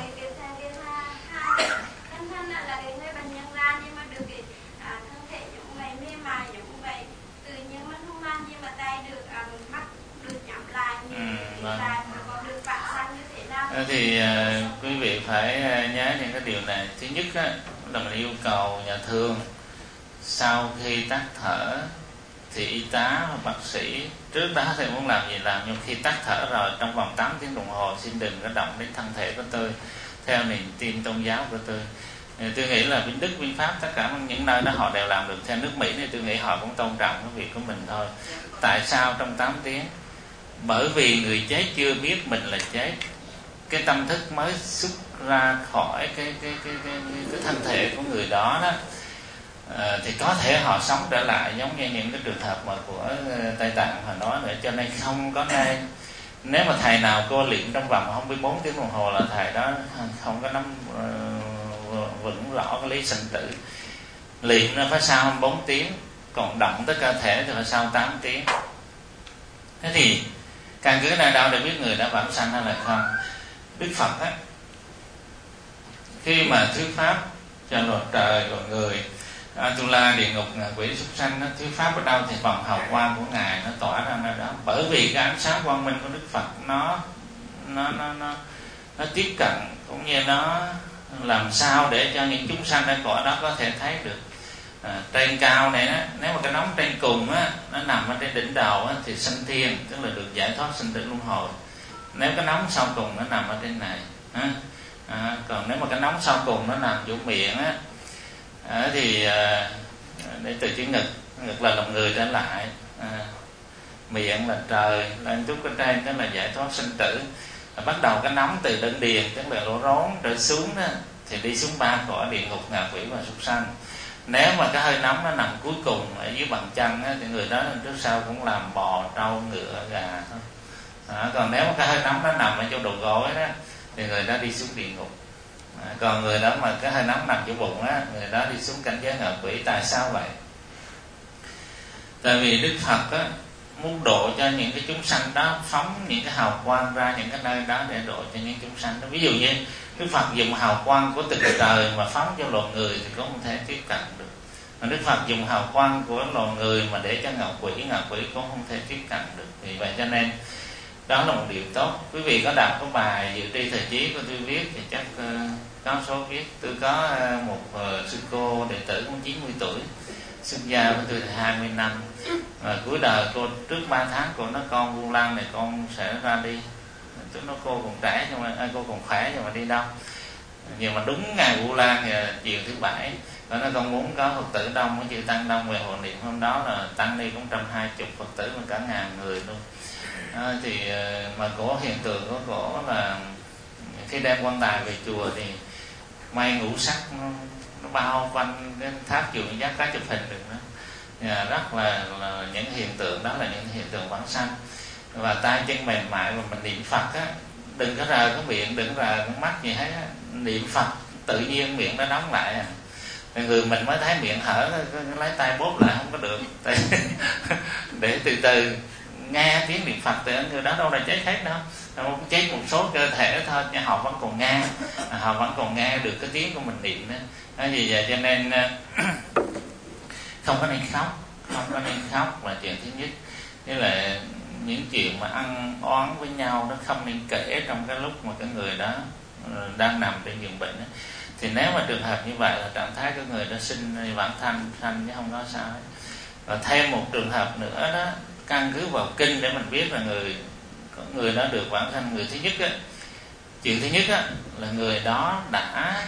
Thì quý vị phải nhớ những cái điều này. Thứ nhất á, là mình yêu cầu nhà thương sau khi tắt thở thì y tá và bác sĩ trước đó thì muốn làm gì làm, nhưng khi tắt thở rồi trong vòng 8 tiếng đồng hồ xin đừng có động đến thân thể của tôi theo niềm tin tôn giáo của tôi. Tôi nghĩ là Vinh Đức, Vinh Pháp, tất cả những nơi đó họ đều làm được. Theo nước Mỹ thì tôi nghĩ họ cũng tôn trọng cái việc của mình thôi. Tại sao trong 8 tiếng? Bởi vì người chết chưa biết mình là chết, cái tâm thức mới xuất ra khỏi cái thân thể của người đó đó, thì có thể họ sống trở lại giống như những cái trường hợp mà của Tây Tạng họ nói nữa. Cho nên không có nên, nếu mà thầy nào cô luyện trong vòng không biết 4 tiếng đồng hồ là thầy đó không có nắm vững rõ cái lý sinh tử. Luyện nó phải sau 24 tiếng, còn động tới cơ thể thì phải sau 8 tiếng. Thế thì căn cứ nào đâu để biết người đã vãng sanh hay là không? Đức Phật á, khi mà thuyết pháp cho loài trời, loài người, Atula, địa ngục, ngạ quỷ, súc sanh, thuyết pháp ở đâu thì vòng hào quang của ngài nó tỏa ra nơi đó. Bởi vì cái ánh sáng quang minh của Đức Phật nó tiếp cận, cũng như nó làm sao để cho những chúng sanh ở cõi đó có thể thấy được. Trên cao này á, nếu mà cái nóng trên cùng á, nó nằm ở trên đỉnh đầu á, thì sanh thiên, tức là được giải thoát sinh tử luân hồi. Nếu cái nóng sau cùng nó nằm ở trên này, còn nếu mà cái nóng sau cùng nó nằm chỗ miệng á, Thì để từ chữ ngực, ngực là lòng người trở lại, miệng là trời, lên chút cái trên đó là giải thoát sinh tử. Bắt đầu cái nóng từ đân điền, tức là lỗ rốn trở xuống đó, thì đi xuống 3 cõi địa ngục, ngạ quỷ và súc sanh. Nếu mà cái hơi nóng nó nằm cuối cùng ở dưới bàn chân á, thì người đó trước sau cũng làm bò, trâu, ngựa, gà thôi. Còn nếu mà cái hơi nóng nó nằm ở chỗ đầu gối đó, thì người đó đi xuống địa ngục. Còn người đó mà cái hơi nóng nằm chỗ bụng á, người đó đi xuống cảnh giới ngạ quỷ. Tại sao vậy? Tại vì Đức Phật á, muốn độ cho những cái chúng sanh đó, phóng những cái hào quang ra những cái nơi đó để độ cho những chúng sanh đó. Ví dụ như Đức Phật dùng hào quang của từ trời mà phóng cho loài người thì cũng không thể tiếp cận được. Mà Đức Phật dùng hào quang của loài người mà để cho ngạ quỷ cũng không thể tiếp cận được. Vì vậy cho nên đó là một điều tốt. Quý vị có đọc cái bài Dự tri thời chí của tôi viết thì chắc có số viết. Tôi có một sư cô đệ tử cũng 90 tuổi, xuất gia với tôi 20 năm. Và cuối đời cô, trước 3 tháng cô nói con Vu Lan này con sẽ ra đi. Tôi nói cô còn trẻ nhưng mà cô còn khỏe nhưng mà đi đâu. Nhưng mà đúng ngày Vu Lan thì chiều thứ Bảy, nó nói con muốn có Phật tử đông, có chữ tăng đông về hộ niệm. Hôm đó là tăng đi cũng 120 Phật tử mà cả 1000 người luôn. Thì mà có hiện tượng của cổ là khi đem quan tài về chùa thì mây ngũ sắc nó bao quanh cái tháp chùa Giác, cá chụp hình được đó. Rất là những hiện tượng đó là những hiện tượng vãng sanh. Và tay chân mềm mại và mình niệm Phật á, đừng có rờ cái miệng, đừng rờ cái mắt gì hết á. Niệm Phật tự nhiên miệng nó đóng lại à. Người mình mới thấy miệng hở, lấy tay bóp lại không có được. Để từ từ nghe tiếng niệm Phật thì người đó đâu là chết hết đâu. Chết một số cơ thể thôi, nhưng họ vẫn còn nghe, họ vẫn còn nghe được cái tiếng của mình niệm đó. Vì vậy cho nên không có nên khóc, không có nên khóc là chuyện thứ nhất. Như là những chuyện mà ăn oán với nhau nó không nên kể trong cái lúc mà cái người đó đang nằm trên giường bệnh đó. Thì nếu mà trường hợp như vậy là trạng thái của người đó sinh vãng sanh chứ không có sao hết. Và thêm một trường hợp nữa đó, căn cứ vào kinh để mình biết là người đó được vãng sanh. Người thứ nhất á, chuyện thứ nhất á, là người đó đã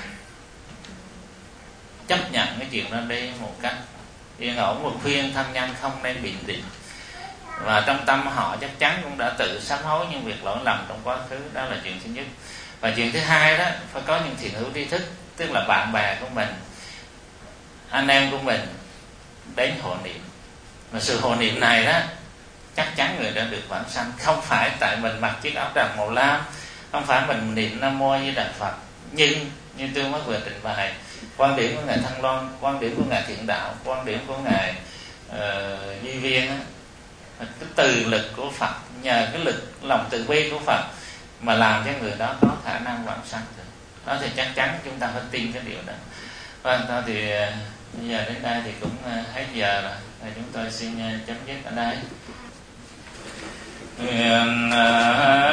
chấp nhận cái chuyện đó đi một cách yên ổn và khuyên thân nhân không nên biện định. Và trong tâm họ chắc chắn cũng đã tự sám hối những việc lỗi lầm trong quá khứ. Đó là chuyện thứ nhất. Và chuyện thứ hai đó, phải có những thiện hữu tri thức, tức là bạn bè của mình, anh em của mình đến hộ niệm. Và sự hộ niệm này đó, chắc chắn người đã được vãng sanh. Không phải tại mình mặc chiếc áo tràng màu lam, không phải mình niệm Nam Mô Di Đà Phật. Nhưng như tôi mới vừa trình bày, quan điểm của ngài Thăng Loan, quan điểm của ngài Thiện Đạo, quan điểm của ngài Duy Viên á, cái từ lực của Phật, nhờ cái lực lòng từ bi của Phật mà làm cho người đó có khả năng vãng sanh được. Đó thì chắc chắn chúng ta phải tin cái điều đó. Vâng, thôi thì bây giờ đến đây thì cũng hết giờ rồi. Chúng tôi xin chấm dứt ở đây.